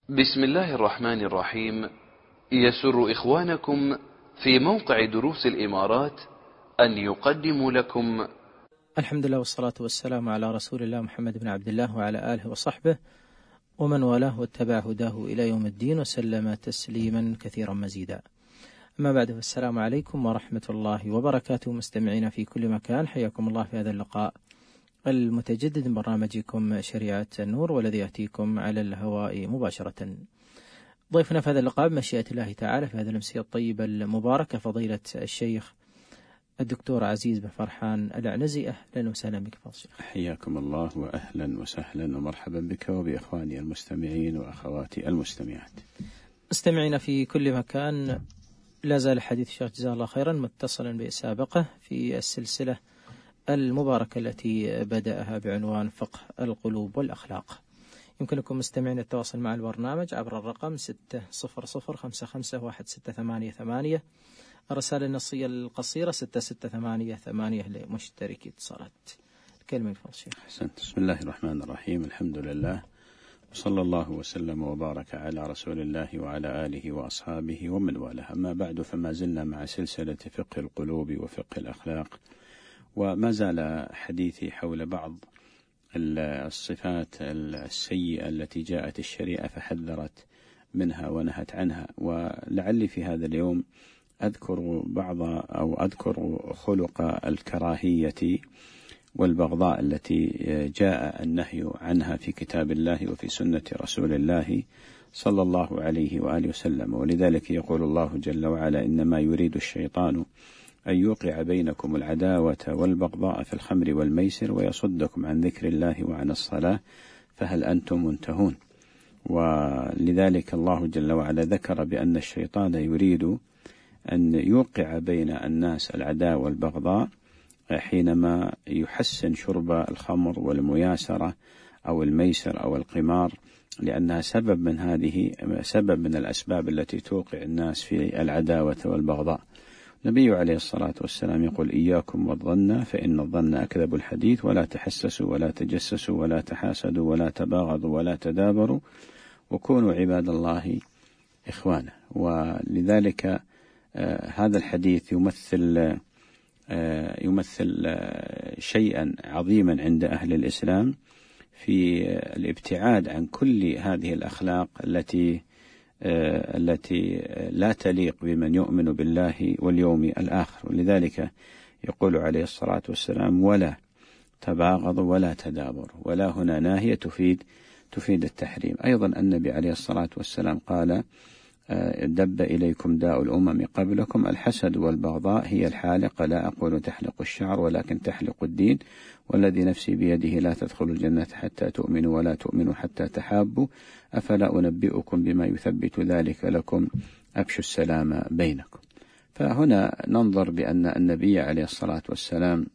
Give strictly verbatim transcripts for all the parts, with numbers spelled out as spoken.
بسم الله الرحمن الرحيم. يسر إخوانكم في موقع دروس الإمارات أن يقدموا لكم الحمد لله والصلاة والسلام على رسول الله محمد بن عبد الله وعلى آله وصحبه ومن والاه واتبع هداه إلى يوم الدين وسلم تسليما كثيرا مزيدا. أما بعد، فالسلام عليكم ورحمة الله وبركاته. مستمعين في كل مكان، حياكم الله في هذا اللقاء المتجدد من برنامجكم شريعة النور، والذي يأتيكم على الهواء مباشرة. ضيفنا في هذا اللقاء بمشيئة الله تعالى في هذه الأمسية الطيبة المباركة فضيلة الشيخ الدكتور عزيز بن فرحان العنزي. أهلا وسهلا بك فضل الشيخ. حياكم الله وأهلا وسهلا ومرحبا بك وبإخواني المستمعين وأخواتي المستمعات. مستمعين في كل مكان، لا زال حديث الشيخ جزاه الله خيرا متصلا بسابقه في السلسلة المباركة التي بدأها بعنوان فقه القلوب والأخلاق. يمكنكم مستمعين التواصل مع البرنامج عبر الرقم ستة صفر صفر خمسة خمسة واحد ستة ثمانية ثمانية، الرسالة النصية القصيرة ستة ستة ثمانية ثمانية لمشتركي اتصالات. الكلمة لفضل الشيخ. أحسنت. بسم الله الرحمن الرحيم، الحمد لله وصلى الله وسلم وبارك على رسول الله وعلى آله وأصحابه ومن والاه. أما بعد، فما زلنا مع سلسلة فقه القلوب وفقه الأخلاق، وما زال حديثي حول بعض الصفات السيئة التي جاءت الشريعة فحذرت منها ونهت عنها. ولعلي في هذا اليوم أذكر بعض أو أذكر خلق الكراهية والبغضاء التي جاء النهي عنها في كتاب الله وفي سنة رسول الله صلى الله عليه وآله وسلم. ولذلك يقول الله جل وعلا: إنما يريد الشيطان أن يوقع بينكم العداوة والبغضاء في الخمر والميسر ويصدكم عن ذكر الله وعن الصلاة فهل أنتم منتهون. ولذلك الله جل وعلا ذكر بأن الشيطان يريد أن يوقع بين الناس العداوة والبغضاء حينما يحسن شرب الخمر والمياسرة أو الميسر أو القمار، لأنها سبب من هذه سبب من الأسباب التي توقع الناس في العداوة والبغضاء. النبي عليه الصلاة والسلام يقول: إياكم والظن فإن الظن أكذب الحديث، ولا تحسسوا ولا تجسسوا ولا تحاسدوا ولا تباغضوا ولا تدابروا وكونوا عباد الله إخوانا. ولذلك آه هذا الحديث يمثل آه يمثل آه شيئا عظيما عند أهل الإسلام في آه الابتعاد عن كل هذه الأخلاق التي آه التي لا تليق بمن يؤمن بالله واليوم الآخر. ولذلك يقول عليه الصلاة والسلام: ولا تباغضوا ولا تدابروا. ولا هنا ناهية تفيد تفيد التحريم. أيضا النبي عليه الصلاة والسلام قال: دب إليكم داء الأمم قبلكم الحسد والبغضاء هي الحالقة، لا أقول تحلق الشعر ولكن تحلق الدين، والذي نفسي بيده لا تدخلوا الجنة حتى تؤمنوا ولا تؤمنوا حتى تحابوا، أفلا أنبئكم بما يثبت ذلك لكم، أبشوا السلام بينكم. فهنا ننظر بأن النبي عليه الصلاة والسلام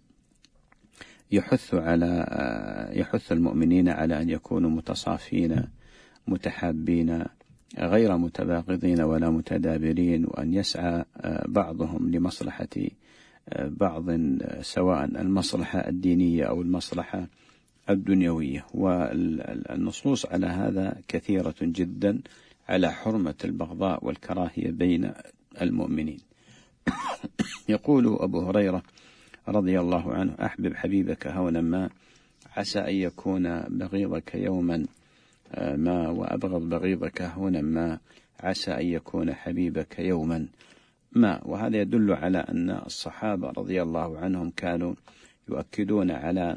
يحث على يحث المؤمنين على أن يكونوا متصافين متحابين غير متباغضين ولا متدابرين، وأن يسعى بعضهم لمصلحة بعض، سواء المصلحة الدينية أو المصلحة الدنيوية. والنصوص على هذا كثيرة جدا على حرمة البغضاء والكراهية بين المؤمنين. يقول أبو هريرة رضي الله عنه: أحبب حبيبك هونا ما، عسى أن يكون بغيضك يوما ما، وأبغض بغيضك هونا ما، عسى أن يكون حبيبك يوما ما. وهذا يدل على أن الصحابة رضي الله عنهم كانوا يؤكدون على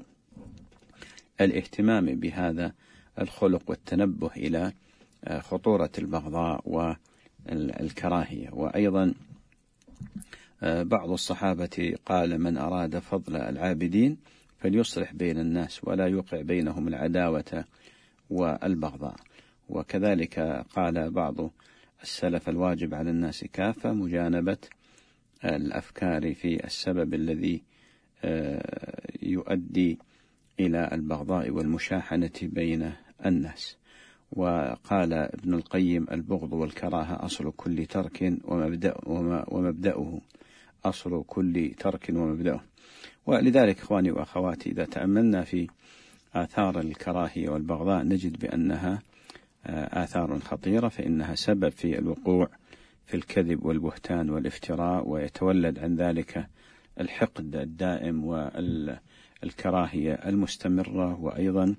الاهتمام بهذا الخلق والتنبه إلى خطورة البغضاء والكراهية. وأيضا بعض الصحابة قال: من أراد فضل العابدين فليصلح بين الناس ولا يوقع بينهم العداوة والبغضاء. وكذلك قال بعض السلف: الواجب على الناس كافة مجانبة الأفكار في السبب الذي يؤدي إلى البغضاء والمشاحنة بين الناس. وقال ابن القيم: البغض والكراهة أصل كل ترك ومبدأ ومبدأه أصل كل ترك ومبدأه. ولذلك إخواني وأخواتي، إذا تأملنا في آثار الكراهية والبغضاء نجد بأنها آثار خطيرة، فإنها سبب في الوقوع في الكذب والبهتان والافتراء، ويتولد عن ذلك الحقد الدائم والكراهية المستمرة، وأيضا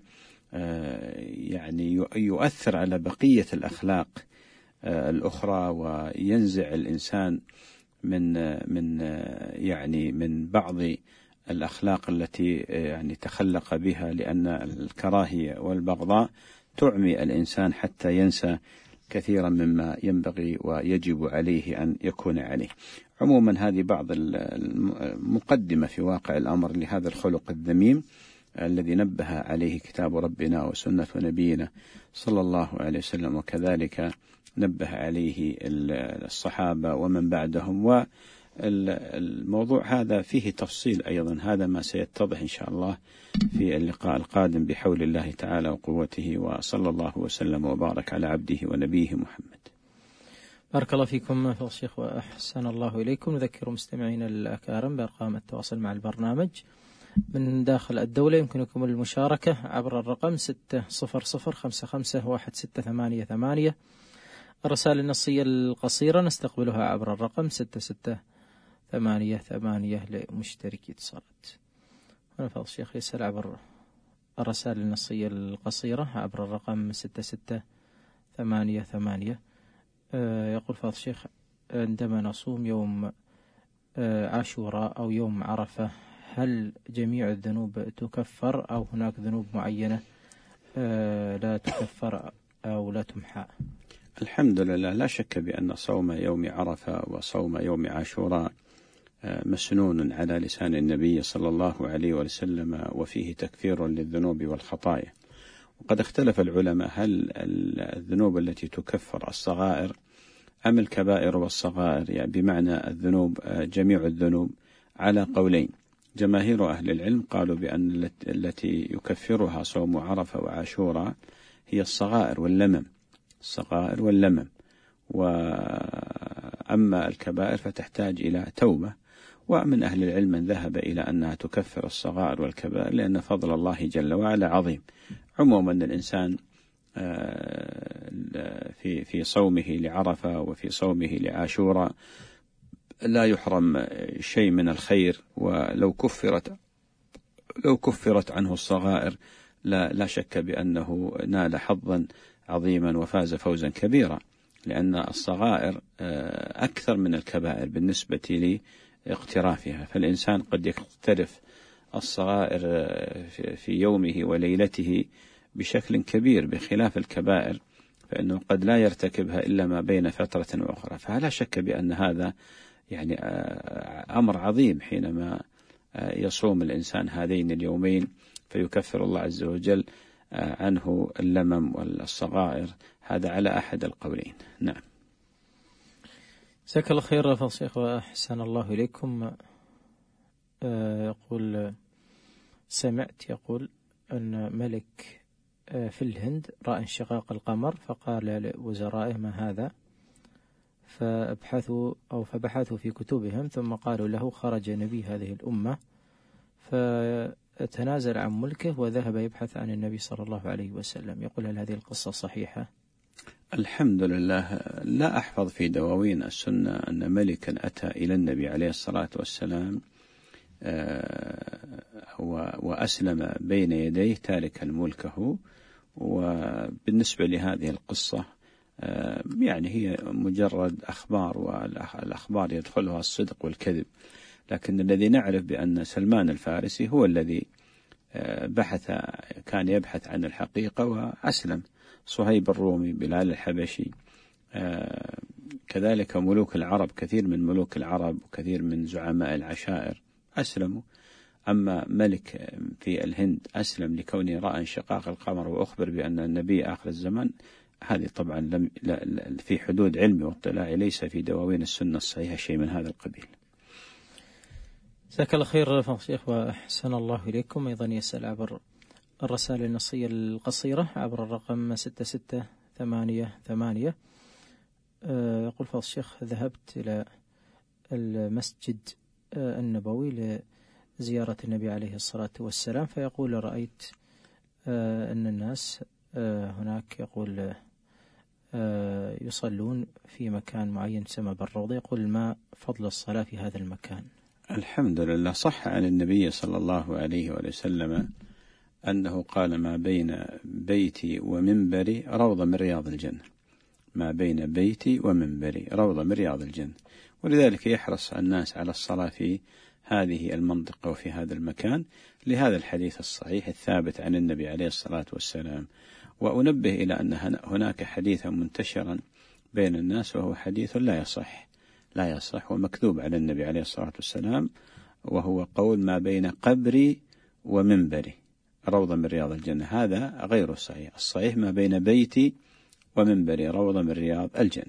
يعني يؤثر على بقية الأخلاق الأخرى، وينزع الإنسان من من يعني من بعض الأخلاق التي يعني تخلق بها، لأن الكراهية والبغضاء تعمي الإنسان حتى ينسى كثيرا مما ينبغي ويجب عليه أن يكون عليه. عموما هذه بعض المقدمة في واقع الأمر لهذا الخلق الذميم الذي نبه عليه كتاب ربنا وسنة نبينا صلى الله عليه وسلم، وكذلك نبه عليه الصحابة ومن بعدهم. والموضوع هذا فيه تفصيل أيضا، هذا ما سيتضح إن شاء الله في اللقاء القادم بحول الله تعالى وقوته، وصلى الله وسلم وبارك على عبده ونبيه محمد. بارك الله فيكم فضيلة الشيخ وأحسن الله إليكم. نذكر مستمعينا الأكارم بأرقام التواصل مع البرنامج من داخل الدولة. يمكنكم المشاركة عبر الرقم ستة صفر صفر خمسة خمسة واحد ستة ثمانية ثمانية. الرسائل النصية القصيرة نستقبلها عبر الرقم ستة ستة ثمانية ثمانية لمشتركي اتصالات. هنا فضل الشيخ يسأل عبر الرسائل النصية القصيرة عبر الرقم ستة ستة ثمانية ثمانية. يقول فضل الشيخ: عندما نصوم يوم عاشوراء أو يوم عرفة، هل جميع الذنوب تكفر أو هناك ذنوب معينة لا تكفر أو لا تمحى؟ الحمد لله، لا شك بأن صوم يوم عرفة وصوم يوم عاشوراء مسنون على لسان النبي صلى الله عليه وسلم، وفيه تكفير للذنوب والخطايا. وقد اختلف العلماء هل الذنوب التي تكفر الصغائر أم الكبائر والصغائر، يعني بمعنى الذنوب جميع الذنوب، على قولين. جماهير أهل العلم قالوا بأن التي يكفرها صوم عرفة وعاشوراء هي الصغائر واللمم، الصغائر واللمم، وأما الكبائر فتحتاج إلى توبة. ومن أهل العلم من ذهب إلى أنها تكفر الصغائر والكبائر، لأن فضل الله جل وعلا عظيم. عموما الإنسان في في صومه لعرفة وفي صومه لعاشوراء لا يحرم شيء من الخير، ولو كفرت لو كفرت عنه الصغائر لا لا شك بأنه نال حظا عظيما وفاز فوزا كبيرا، لأن الصغائر أكثر من الكبائر بالنسبة لاقترافها. فالإنسان قد يقترف الصغائر في يومه وليلته بشكل كبير، بخلاف الكبائر فإنه قد لا يرتكبها إلا ما بين فترة وأخرى. فلا شك بأن هذا يعني أمر عظيم حينما يصوم الإنسان هذين اليومين فيكفر الله عز وجل عنه اللمم والصغائر. هذا على أحد القولين. نعم. جزاك الله خير فضل الشيخ وأحسن الله إليكم. يقول: سمعت يقول أن ملك في الهند رأى انشقاق القمر، فقال لوزرائه: ما هذا؟ فابحثوا أو فبحثوا في كتبهم، ثم قالوا له: خرج نبي هذه الأمة فتنازل عن ملكه وذهب يبحث عن النبي صلى الله عليه وسلم. يقول: هل هذه القصة صحيحة؟ الحمد لله، لا أحفظ في دواوين السنة أن ملكا أتى إلى النبي عليه الصلاة والسلام وأسلم بين يديه تاركا ملكه. وبالنسبة لهذه القصة يعني هي مجرد أخبار، والأخبار يدخلها الصدق والكذب، لكن الذي نعرف بأن سلمان الفارسي هو الذي بحث كان يبحث عن الحقيقة وأسلم. صهيب الرومي، بلال الحبشي، كذلك ملوك العرب، كثير من ملوك العرب وكثير من زعماء العشائر أسلموا. أما ملك في الهند أسلم لكونه رأى انشقاق القمر وأخبر بأن النبي آخر الزمان، هذه طبعا لم في حدود علمي واطلاعي، ليس في دواوين السنة الصحيحة شيء من هذا القبيل. جزاك الله خير فضل الشيخ وأحسن الله إليكم. أيضا يسأل عبر الرسائل النصية القصيرة عبر الرقم ستة ستة ثمانية ثمانية. يقول فضل الشيخ: ذهبت إلى المسجد النبوي لزيارة النبي عليه الصلاة والسلام، فيقول: رأيت أن الناس هناك يقول يصلون في مكان معين يسمى بالروضة، يقول ما فضل الصلاة في هذا المكان؟ الحمد لله، صح عن النبي صلى الله عليه وسلم أنه قال ما بين بيتي ومنبري روضة من رياض الجنة، ما بين بيتي ومنبري روضة من رياض الجنة. ولذلك يحرص الناس على الصلاة في هذه المنطقة وفي هذا المكان لهذا الحديث الصحيح الثابت عن النبي عليه الصلاة والسلام. وأنبه إلى أن هناك حديثا منتشرا بين الناس وهو حديث لا يصح لا يصح ومكذوب على النبي عليه الصلاة والسلام، وهو قول ما بين قبري ومنبري روضة من رياض الجنة. هذا غير صحيح، الصحيح ما بين بيتي ومنبري روضة من رياض الجنة.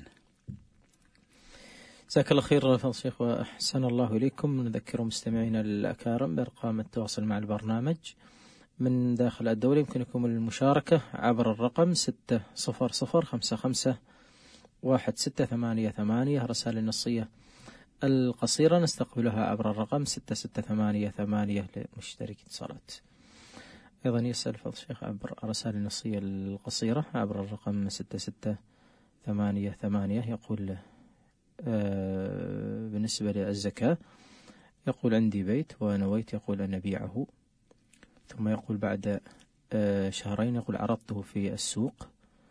جزاك الله خير فضل الشيخ وأحسن الله إليكم. نذكر مستمعينا الأكارم بأرقام التواصل مع البرنامج من داخل الدولة. يمكنكم المشاركة عبر الرقم ستة صفر صفر خمسة خمسة واحد ستة ثمانية ثمانية. رسائل النصية القصيرة نستقبلها عبر الرقم ستة ستة ثمانية ثمانية لمشترك اتصالات. أيضا يسأل فضل الشيخ عبر رسائل النصية القصيرة عبر الرقم ستة ستة ثمانية ثمانية. يقول آه بالنسبة للزكاة، يقول عندي بيت ونويت يقول أن أبيعه، ثم يقول بعد آه شهرين يقول عرضته في السوق،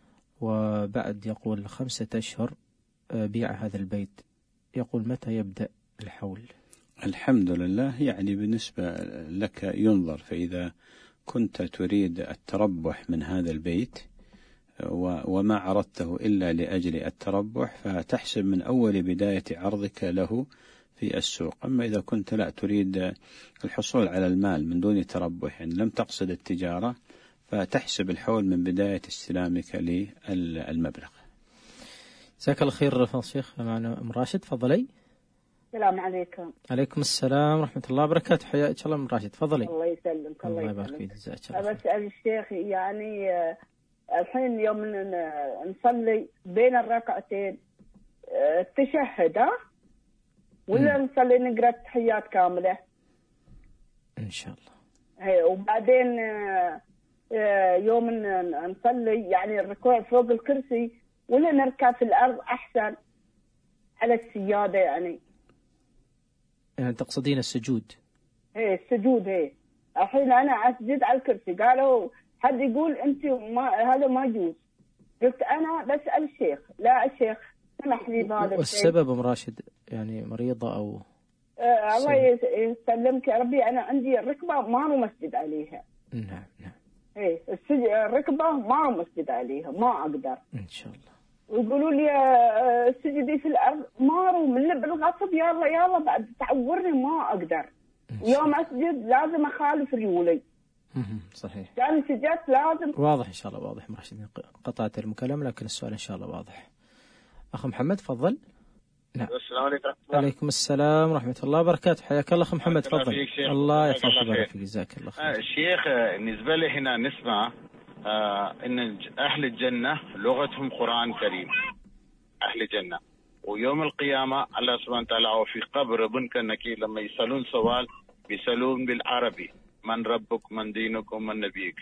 وبعد يقول خمسة أشهر آه بيع هذا البيت، يقول متى يبدأ الحول؟ الحمد لله، يعني بالنسبة لك ينظر، فإذا كنت تريد التربح من هذا البيت وما عرضته إلا لأجل التربح فتحسب من أول بداية عرضك له في السوق. أما إذا كنت لا تريد الحصول على المال من دون تربح، يعني لم تقصد التجارة، فتحسب الحول من بداية استلامك للمبلغ. جزاك الله خير فضل الشيخ. معنا أم راشد، تفضلي. السلام عليكم. عليكم السلام ورحمة الله وبركاته، حياك الله أم راشد، تفضلي. الله يسلمك. الله يبارك فيك، جزاك الله. بسأل الشيخ، يعني الحين يوم نصلي بين الركعتين التشهد ها ولا نصلي نقرأ التحيات كاملة؟ إن شاء الله. هي وبعدين يوم نصلي يعني الركوع فوق الكرسي ولا نركع في الأرض أحسن على السيادة؟ يعني يعني تقصدين السجود؟ هي السجود. هي الحين أنا أسجد على الكرسي، قالوا حد يقول أنت ما هذا ما يجوز، قلت أنا بسأل الشيخ. لا الشيخ سمح لي بهذا. والسبب أم راشد يعني مريضة أو آه الله يسلمك يا ربي، أنا عندي الركبة ما هو مسجد عليها. نعم نعم. إيه الركبة ما هو مسجد عليها، ما أقدر. إن شاء الله. ويقولوا لي سجدي في الأرض، ما هو من بالغصب، يلا يلا بعد تعورني ما أقدر. يوم أسجد لازم أخالف ريولي. صحيح. يعني سجدت لازم. واضح إن شاء الله، واضح مرشد. قطعت المكالمة لكن السؤال إن شاء الله واضح. أخ محمد تفضل. نعم. السلام عليكم. عليكم السلام ورحمة الله وبركاته، حياك الله أخ محمد، تفضل. الله يحفظك ويبارك فيك، جزاك الله خير. الشيخ بالنسبة لي هنا نسمع آه إن أهل الجنة لغتهم قرآن كريم، أهل الجنة، ويوم القيامة الله سبحانه وتعالى وفي قبر ابن كنكي لما يسألون سؤال بيسألون بالعربي، من ربك من دينك ومن نبيك.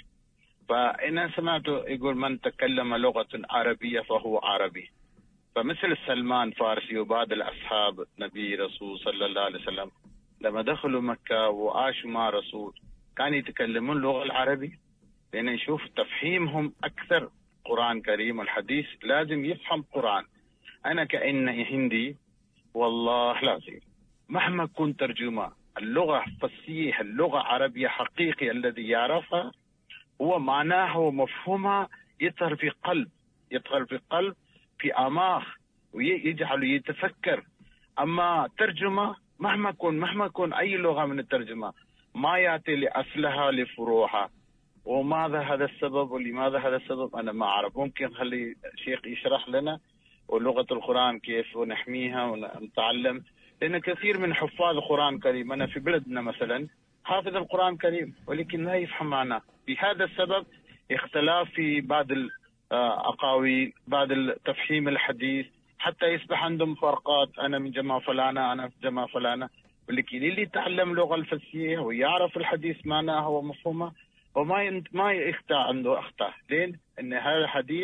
فإن سمعته يقول من تكلم لغة عربية فهو عربي. فمثل سلمان فارسي وبعض الأصحاب نبي رسول صلى الله عليه وسلم لما دخلوا مكة وعاشوا مع رسول كانوا يتكلمون اللغة العربية، لأن نشوف تفهيمهم أكثر قرآن كريم والحديث لازم يفهم قرآن. أنا كأني هندي والله لازم مهما كنت ترجمة اللغة فصيح، اللغة عربية حقيقي الذي يعرفها هو معناها ومفهومها يطهر في قلب، يطهر في قلب في أعماق ويجعل يتفكر. أما ترجمة مهما كن مهما كن أي لغة من الترجمة ما يأتي لأصلها لفروعها. وماذا هذا السبب ولماذا هذا السبب أنا ما أعرف. ممكن خلي الشيخ يشرح لنا ولغة القرآن كيف ونحميها ونتعلم، لأن كثير من حفاظ القرآن الكريم أنا في بلدنا مثلا حافظ القرآن الكريم ولكن لا يفهم معناه. بهذا السبب اختلاف في بعض الأقاويل، بعض التفهيم الحديث، حتى يصبح عندهم فرقات، أنا من جماعة فلانة أنا في جماعة فلانة. ولكن اللي يتعلم اللغة الفصيحة ويعرف الحديث معناه ومفهومه وما ما يخطأ عنده أخطاء، لين أن هذا الحديث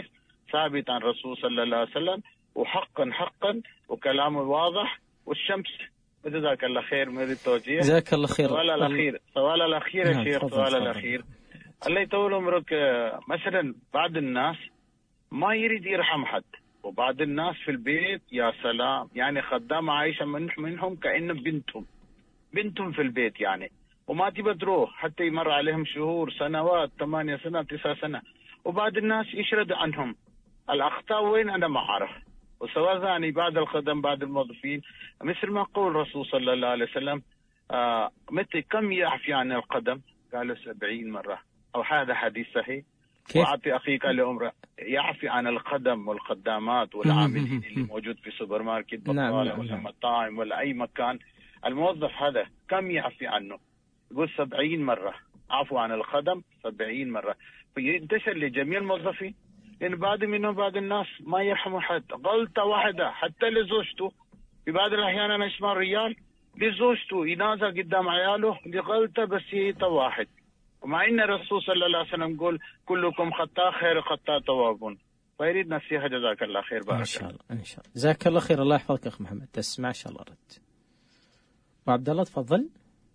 ثابت عن الرسول صلى الله عليه وسلم، وحقا حقا وكلامه واضح. والشمس. جزاك الله خير من التوجيه. جزاك الله خير. السؤال الأخير السؤال الأخير يا نعم شيخ، السؤال الأخير. الله يطول عمرك. مثلا بعض الناس ما يريد يرحم حد، وبعض الناس في البيت يا سلام يعني خدامة عايشة من منهم كأنه بنتهم بنتهم في البيت يعني، وما تبى تروح حتى يمر عليهم شهور سنوات ثمانية سنة تسعة سنة، وبعض الناس يشرد عنهم. الأخطاء وين أنا ما أعرف. وسواء يعني بعد الخدم بعد الموظفين، مثل ما قول الرسول صلى الله عليه وسلم آه متى كم يعفي عن القدم؟ قالوا سبعين مرة، أو هذا حديث صحيح. وأعطي أخيك لأمره يعفي عن القدم والخدامات والعاملين اللي موجود في سوبر ماركت بقالة ولا مطاعم ولا أي مكان. الموظف هذا كم يعفي عنه؟ يقول سبعين مرة عفوا عن الخدم سبعين مرة. فينتشر لجميع الموظفين، لأن بعض منهم بعض الناس ما يرحموا حد. غلطة واحدة حتى لزوجته، في بعض الأحيان أنا اسمع ريال لزوجته ينازع قدام عياله لغلطة بسيطة واحد، ومع إن الرسول صلى الله عليه وسلم يقول كلكم خطاء خير خطاء توابون. فيريد نصيحة. جزاك الله خير. بارك إن شاء الله إن شاء الله. جزاك الله خير. الله يحفظك أخ محمد. تسمع إن شاء الله رد. وعبد الله تفضل.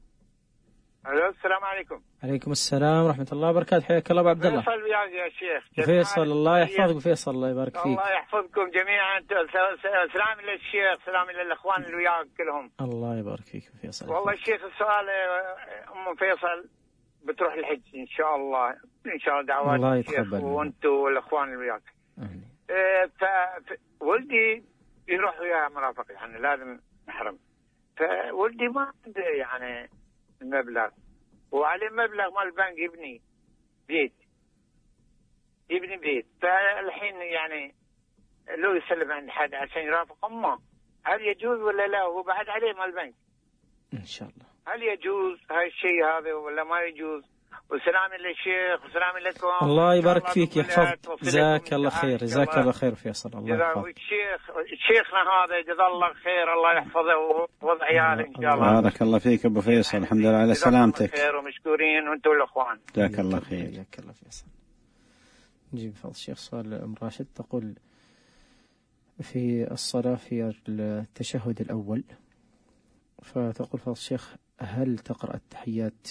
السلام عليكم. عليكم السلام ورحمة الله وبركاته. حياك الله أبو عبد الله. فيصل وياك يا شيخ. فيصل الله يحفظك. فيصل الله يبارك فيك. الله يحفظكم جميعا. سلام للشيخ، سلام للأخوان اللي وياك كلهم. الله يبارك فيك فيصل. والله الشيخ السؤال أم فيصل بتروح الحج إن شاء الله، إن شاء الله دعوات الله الشيخ وأنتم والأخوان اللي وياك. إيه فولدي يروح ويا مرافق يعني لازم نحرم. فولدي ما عنده يعني المبلغ، وعليه مبلغ مال البنك يبني بيت يبني بيت. فالحين يعني لو يسلم عند حد عشان يرافق امه، هل يجوز ولا لا؟ هو بعد عليه مال البنك ان شاء الله. هل يجوز هاي الشيء هذا ولا ما يجوز؟ وسلام للشيخ وسلام لكم. الله يبارك فيك يحفظك. جزاك الله خير. جزاك الله خير فيصل. الله يحفظك. الشيخ شيخنا هذا جزاه الله خير، الله يحفظه ووضع عياله ان شاء الله. بارك الله فيك ابو فيصل. الحمد لله على سلامتك. خير ومشكورين وانتم الاخوان. جزاك الله خير. جزاك الله فيصل. نجيب فضل الشيخ سؤال ام راشد تقول في الصلاة في التشهد الأول، فتقول فضل الشيخ هل تقرأ التحيات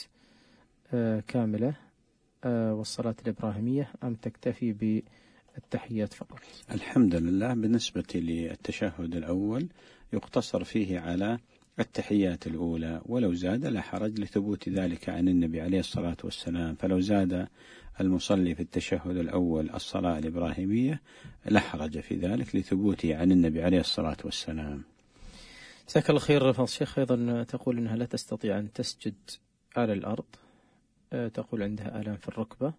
كاملة والصلاة الإبراهيمية أم تكتفي بالتحيات فقط؟ الحمد لله بالنسبة للتشهد الأول يقتصر فيه على التحيات الأولى، ولو زاد لا حرج لثبوت ذلك عن النبي عليه الصلاة والسلام. فلو زاد المصلي في التشهد الأول الصلاة الإبراهيمية لا حرج في ذلك لثبوته عن النبي عليه الصلاة والسلام. جزاك الله خير. فضل الشيخ أيضا تقول أنها لا تستطيع أن تسجد على الأرض، تقول عندها آلام في الركبة،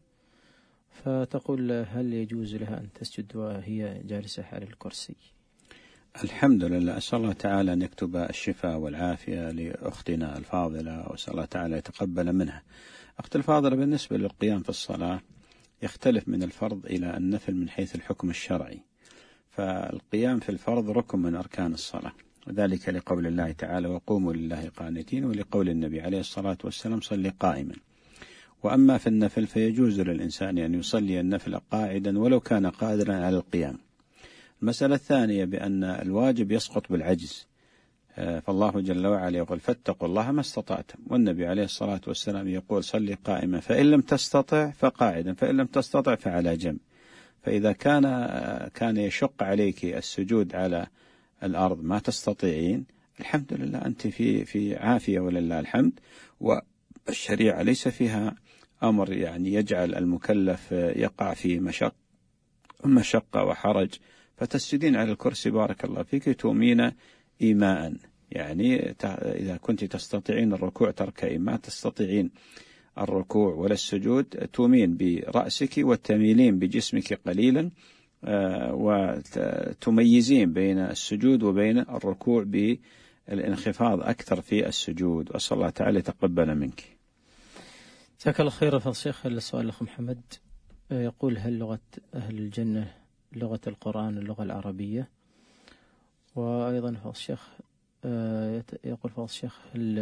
فتقول هل يجوز لها أن تسجد وهي جالسة على الكرسي؟ الحمد لله. أسأل الله تعالى أن يكتب الشفاء والعافية لأختنا الفاضلة، وأسأل الله تعالى يتقبل منها. أخت الفاضلة بالنسبة للقيام في الصلاة يختلف من الفرض إلى النفل من حيث الحكم الشرعي. فالقيام في الفرض ركن من أركان الصلاة، وذلك لقول الله تعالى وقوموا لله قانتين، ولقول النبي عليه الصلاة والسلام صلي قائما. وأما في النفل فيجوز للإنسان أن يصلي النفل قاعدا ولو كان قادرا على القيام. المسألة الثانية بأن الواجب يسقط بالعجز، فالله جل وعلا يقول فاتقوا الله ما استطعتم، والنبي عليه الصلاة والسلام يقول صلي قائما فإن لم تستطع فقاعدا فإن لم تستطع فعلى جنب. فإذا كان كان يشق عليك السجود على الأرض ما تستطيعين، الحمد لله أنت في في عافية ولله الحمد، والشريعة ليس فيها أمر يعني يجعل المكلف يقع في مشق مشقة وحرج. فتسجدين على الكرسي بارك الله فيك تومين إيماء، يعني إذا كنت تستطيعين الركوع تركعين، ما تستطيعين الركوع ولا السجود تومين برأسك وتميلين بجسمك قليلا، وتميزين بين السجود وبين الركوع بالانخفاض أكثر في السجود. وأسأل الله تعالى يتقبل منك. جزاك الله خير. فضل الشيخ السؤال الأخ محمد يقول هل لغة أهل الجنة لغة القرآن اللغة العربية؟ وأيضا فضل الشيخ يقول فضل الشيخ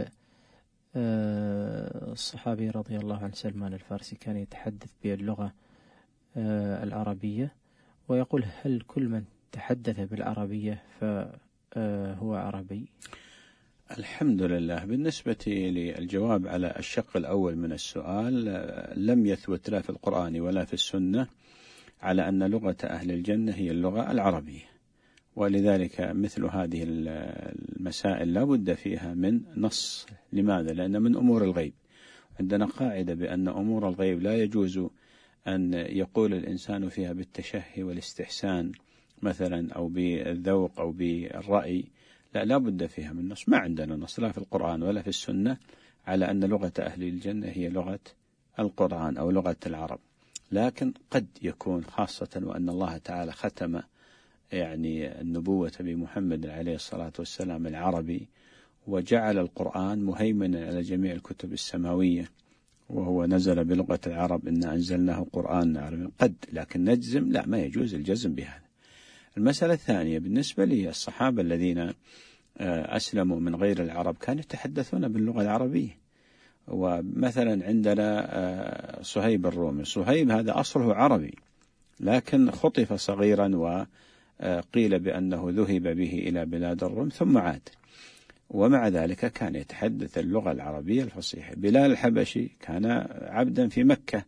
الصحابي رضي الله عنه سلمان الفارسي كان يتحدث باللغة العربية، ويقول هل كل من تحدث بالعربية فهو عربي؟ الحمد لله. بالنسبة للجواب على الشق الأول من السؤال، لم يثبت لا في القرآن ولا في السنة على أن لغة أهل الجنة هي اللغة العربية، ولذلك مثل هذه المسائل لا بد فيها من نص. لماذا؟ لأن من أمور الغيب عندنا قاعدة بأن أمور الغيب لا يجوز أن يقول الإنسان فيها بالتشهي والاستحسان مثلا أو بالذوق أو بالرأي، لا لا بد فيها من نص. ما عندنا نص لا في القرآن ولا في السنة على أن لغة أهل الجنة هي لغة القرآن أو لغة العرب، لكن قد يكون خاصة وأن الله تعالى ختم يعني النبوة بمحمد عليه الصلاة والسلام العربي، وجعل القرآن مهيمنا على جميع الكتب السماوية، وهو نزل بلغة العرب إن أنزلناه قرآن عربي. قد لكن نجزم لا، ما يجوز الجزم بهذا. المسألة الثانية بالنسبة للصحابة الذين أسلموا من غير العرب كانوا يتحدثون باللغة العربية. ومثلا عندنا صهيب الرومي، صهيب هذا أصله عربي لكن خطف صغيرا وقيل بأنه ذهب به إلى بلاد الروم ثم عاد، ومع ذلك كان يتحدث اللغة العربية الفصيحة. بلال الحبشي كان عبدا في مكة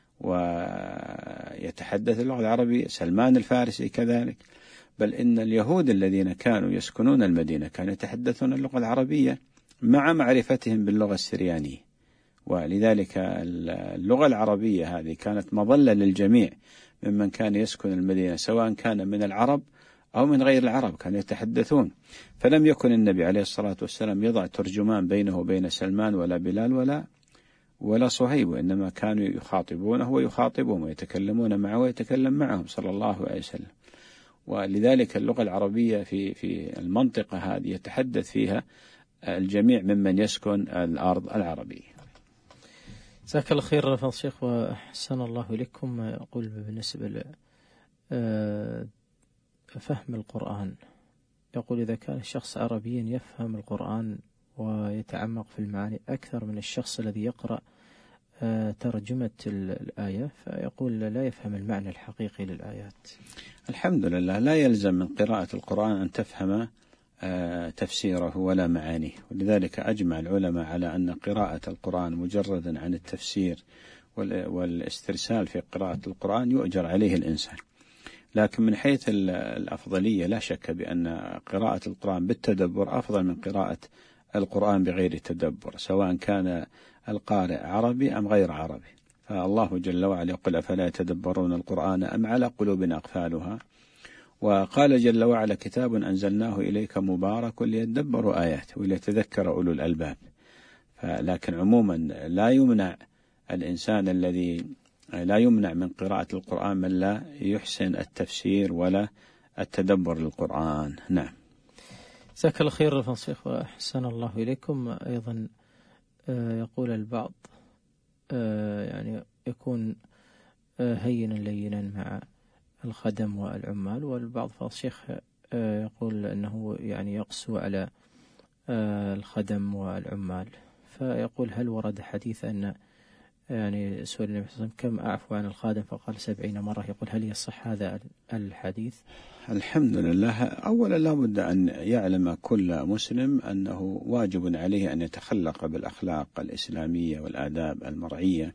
ويتحدث اللغة العربية، سلمان الفارسي كذلك، بل إن اليهود الذين كانوا يسكنون المدينة كانوا يتحدثون اللغة العربية مع معرفتهم باللغة السريانية. ولذلك اللغة العربية هذه كانت مظلة للجميع ممن كان يسكن المدينة سواء كان من العرب أو من غير العرب، كانوا يتحدثون. فلم يكن النبي عليه الصلاة والسلام يضع ترجمان بينه وبين سلمان ولا بلال ولا ولا صهيب، وإنما كانوا يخاطبونه ويخاطبهم ويتكلمون معه ويتكلم معهم صلى الله عليه وسلم. ولذلك اللغة العربية في في المنطقة هذه يتحدث فيها الجميع ممن يسكن الأرض العربية. جزاك الله خير فضل الشيخ وأحسن الله إليكم. يقول بالنسبة لفهم القرآن، يقول إذا كان الشخص عربيا يفهم القرآن ويتعمق في المعاني أكثر من الشخص الذي يقرأ ترجمة الآية، فيقول لا يفهم المعنى الحقيقي للآيات. الحمد لله، لا يلزم من قراءة القرآن أن تفهم تفسيره ولا معانيه، ولذلك أجمع العلماء على أن قراءة القرآن مجردا عن التفسير والاسترسال في قراءة القرآن يؤجر عليه الإنسان. لكن من حيث الأفضلية لا شك بأن قراءة القرآن بالتدبر أفضل من قراءة القرآن بغير تدبر، سواء كان القارئ عربي أم غير عربي. فالله جل وعلا يقول أفلا يتدبرون القرآن أم على قلوب أقفالها، وقال جل وعلا كتاب أنزلناه إليك مبارك ليدبروا آياته وليتذكر أولو الألباب. لكن عموما لا يمنع الإنسان الذي لا يمنع من قراءة القرآن من لا يحسن التفسير ولا التدبر للقرآن. نعم. جزاك الله خير فضل الشيخ وأحسن الله إليكم. أيضا يقول البعض يعني يكون هينا لينا مع الخدم والعمال، والبعض فضل الشيخ يقول أنه يعني يقسو على الخدم والعمال، فيقول هل ورد حديث أن يعني سؤال النبي صلى الله عليه وسلم كم أعفو عن الخادم فقال سبعين مرة، يقول هل يصح هذا الحديث؟ الحمد لله. أولا لا بد أن يعلم كل مسلم أنه واجب عليه أن يتخلق بالأخلاق الإسلامية والآداب المرعية.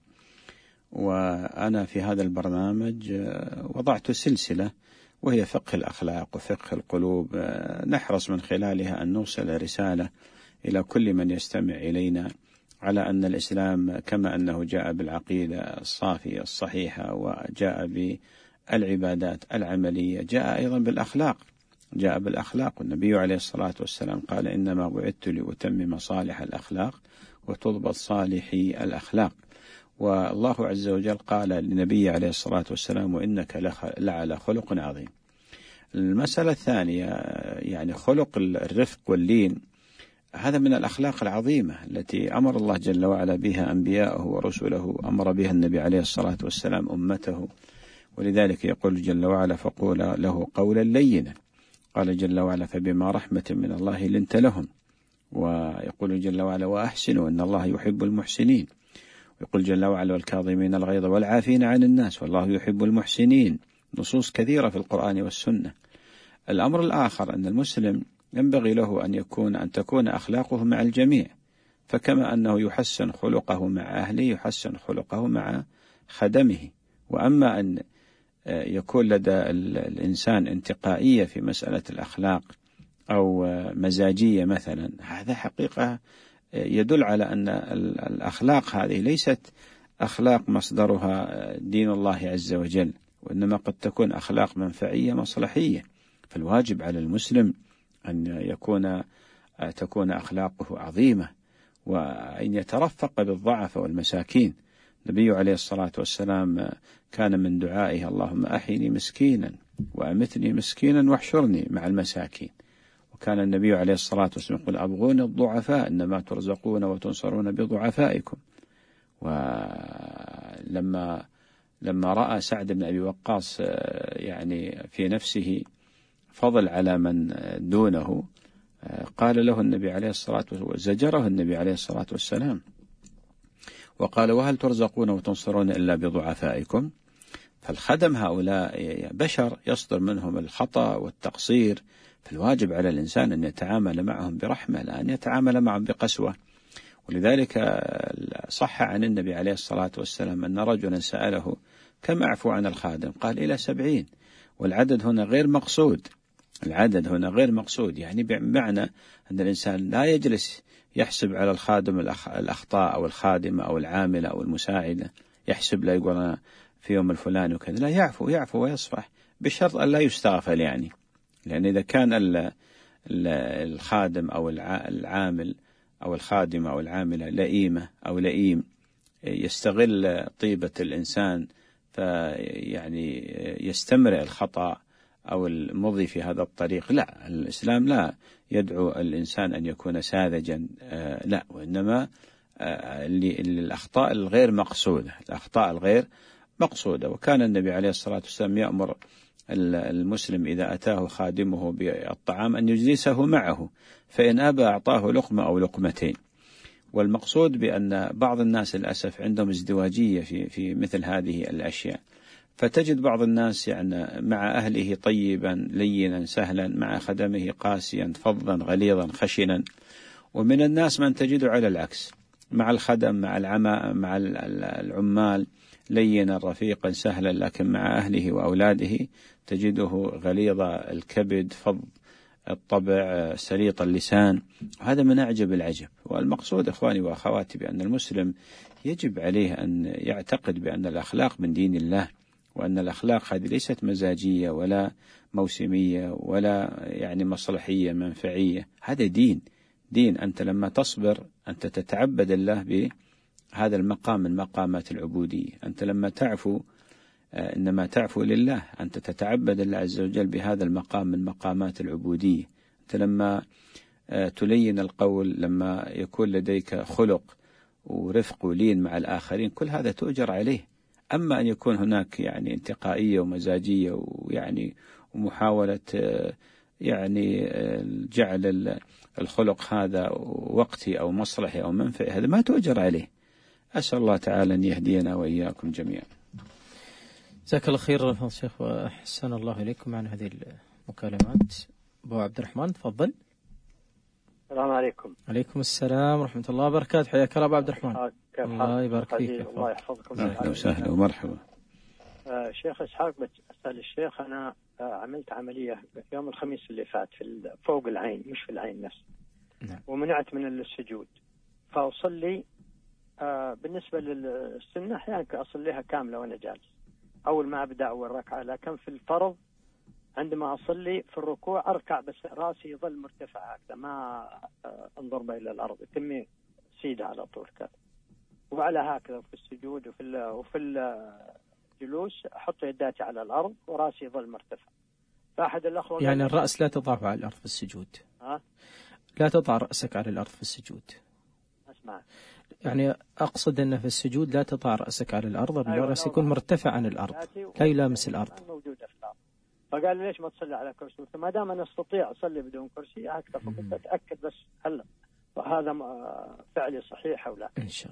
وأنا في هذا البرنامج وضعت سلسلة وهي فقه الأخلاق وفقه القلوب، نحرص من خلالها أن نوصل رسالة إلى كل من يستمع إلينا على أن الإسلام كما أنه جاء بالعقيدة الصافية الصحيحة وجاء بالعبادات العملية، جاء أيضا بالأخلاق جاء بالأخلاق والنبي عليه الصلاة والسلام قال إنما بعثت لأتمم صالح الأخلاق وتضبط صالحي الأخلاق. والله عز وجل قال للنبي عليه الصلاة والسلام وإنك لعلى خلق عظيم. المسألة الثانية يعني خلق الرفق واللين، هذا من الأخلاق العظيمة التي أمر الله جل وعلا بها أنبياءه ورسله، أمر بها النبي عليه الصلاة والسلام أمته. ولذلك يقول جل وعلا فقول له قولا لينا، قال جل وعلا فبما رحمة من الله لنت لهم، ويقول جل وعلا وأحسنوا إن الله يحب المحسنين، ويقول جل وعلا والكاظمين الغيظ والعافين عن الناس والله يحب المحسنين، نصوص كثيرة في القرآن والسنة. الأمر الآخر أن المسلم ينبغي له أن يكون أن تكون أخلاقه مع الجميع، فكما أنه يحسن خلقه مع أهله يحسن خلقه مع خدمه. وأما أن يكون لدى الإنسان انتقائية في مسألة الأخلاق أو مزاجية مثلا، هذا حقيقة يدل على أن الأخلاق هذه ليست أخلاق مصدرها دين الله عز وجل، وإنما قد تكون أخلاق منفعية مصلحية. فالواجب على المسلم أن يكون تكون أخلاقه عظيمة، وأن يترفق بالضعف والمساكين. النبي عليه الصلاة والسلام كان من دعائه اللهم أحيني مسكينا وأمتني مسكينا واحشرني مع المساكين. وكان النبي عليه الصلاة والسلام يقول أبغون الضعفاء إنما ترزقون وتنصرون بضعفائكم. ولما لما رأى سعد بن أبي وقاص يعني في نفسه فضل على من دونه، قال له النبي عليه الصلاة والسلام، زجره النبي عليه الصلاة والسلام وقال وهل ترزقون وتنصرون إلا بضعفائكم؟ فالخدم هؤلاء بشر يصدر منهم الخطأ والتقصير، فالواجب على الإنسان أن يتعامل معهم برحمة لا أن يتعامل معهم بقسوة. ولذلك صح عن النبي عليه الصلاة والسلام أن رجلا سأله كم أعفو عن الخادم؟ قال إلى سبعين. والعدد هنا غير مقصود، العدد هنا غير مقصود، يعني بمعنى أن الإنسان لا يجلس يحسب على الخادم الأخطاء أو الخادمة أو العاملة أو المساعدة، يحسب لا يقول أنا في يوم الفلاني وكذا، لا، يعفو يعفو ويصفح بشرط أن لا يستغفل. يعني لأن إذا كان الخادم أو العامل أو الخادمة أو العاملة لئيمة أو لئيم يستغل طيبة الإنسان فيعني يستمر الخطأ أو المضي في هذا الطريق، لا، الإسلام لا يدعو الإنسان أن يكون ساذجا، لا، وإنما للأخطاء الغير مقصودة، الأخطاء الغير مقصودة. وكان النبي عليه الصلاة والسلام يأمر المسلم إذا أتاه خادمه بالطعام أن يجلسه معه، فإن أبى أعطاه لقمة أو لقمتين. والمقصود بأن بعض الناس للأسف عندهم ازدواجية في في مثل هذه الأشياء، فتجد بعض الناس يعني مع أهله طيبا لينا سهلا، مع خدمه قاسيا فظا غليظا خشنا. ومن الناس من تجد على العكس، مع الخدم مع العماء مع العمال لينا رفيقا سهلا، لكن مع أهله وأولاده تجده غليظ الكبد فظ الطبع سليط اللسان. وهذا من أعجب العجب. والمقصود إخواني وأخواتي بأن المسلم يجب عليه أن يعتقد بأن الأخلاق من دين الله، وأن الأخلاق هذه ليست مزاجية ولا موسمية ولا يعني مصلحية منفعية، هذا دين. دين أنت لما تصبر أنت تتعبد الله بهذا المقام من مقامات العبودية. أنت لما تعفو إنما تعفو لله، أنت تتعبد الله عز وجل بهذا المقام من مقامات العبودية. أنت لما تلين القول، لما يكون لديك خلق ورفق ولين مع الآخرين، كل هذا تؤجر عليه. أما أن يكون هناك يعني انتقائية ومزاجية ويعني ومحاولة يعني جعل الخلق هذا وقتي أو مصلحي أو منفعي، هذا ما تؤجر عليه. أسأل الله تعالى أن يهدينا وإياكم جميعا. جزاك الله خير شيخ، وأحسن الله إليكم عن هذه المكالمات. أبو عبد الرحمن تفضل. السلام عليكم. عليكم السلام ورحمة الله وبركاته. حياك الله أبو عبد الرحمن. الله يبارك فيك. الله يحفظكم. أهلا وسهلا ومرحبا. آه شيخ إسحاق، بسأل الشيخ، أنا آه عملت عملية يوم الخميس اللي فات في فوق العين مش في العين نفسها. نعم. ومنعت من السجود، فأصلي آه بالنسبة للسنة أحيانا أصليها كاملة وأنا جالس أول ما أبدأ أول ركعة، لكن في الفرض عندما أصلي في الركوع أركع بس رأسي يظل مرتفع هكذا، ما انظر إلى الأرض، تمي سيدة على طول كذا. وعلى هكذا في السجود وفي وفي الجلوس أحط يداتي على الأرض ورأسي يظل مرتفع. فأحد الأخوة يعني الرأس لا تضعه على الأرض في السجود. ها؟ لا تضع رأسك على الأرض في السجود. أسمع. يعني أقصد أن في السجود لا تضع رأسك على الأرض، أيوة، الرأس يكون مرتفع عن الأرض، لا يلامس الأرض. موجودة في الأرض. فقال لي ليش ما تصلي على كرسي؟ ما دام أنا أستطيع أصلي بدون كرسي هكذا، فقلت أتأكد بس هلا وهذا فعلي صحيح أو لا. إن شاء الله.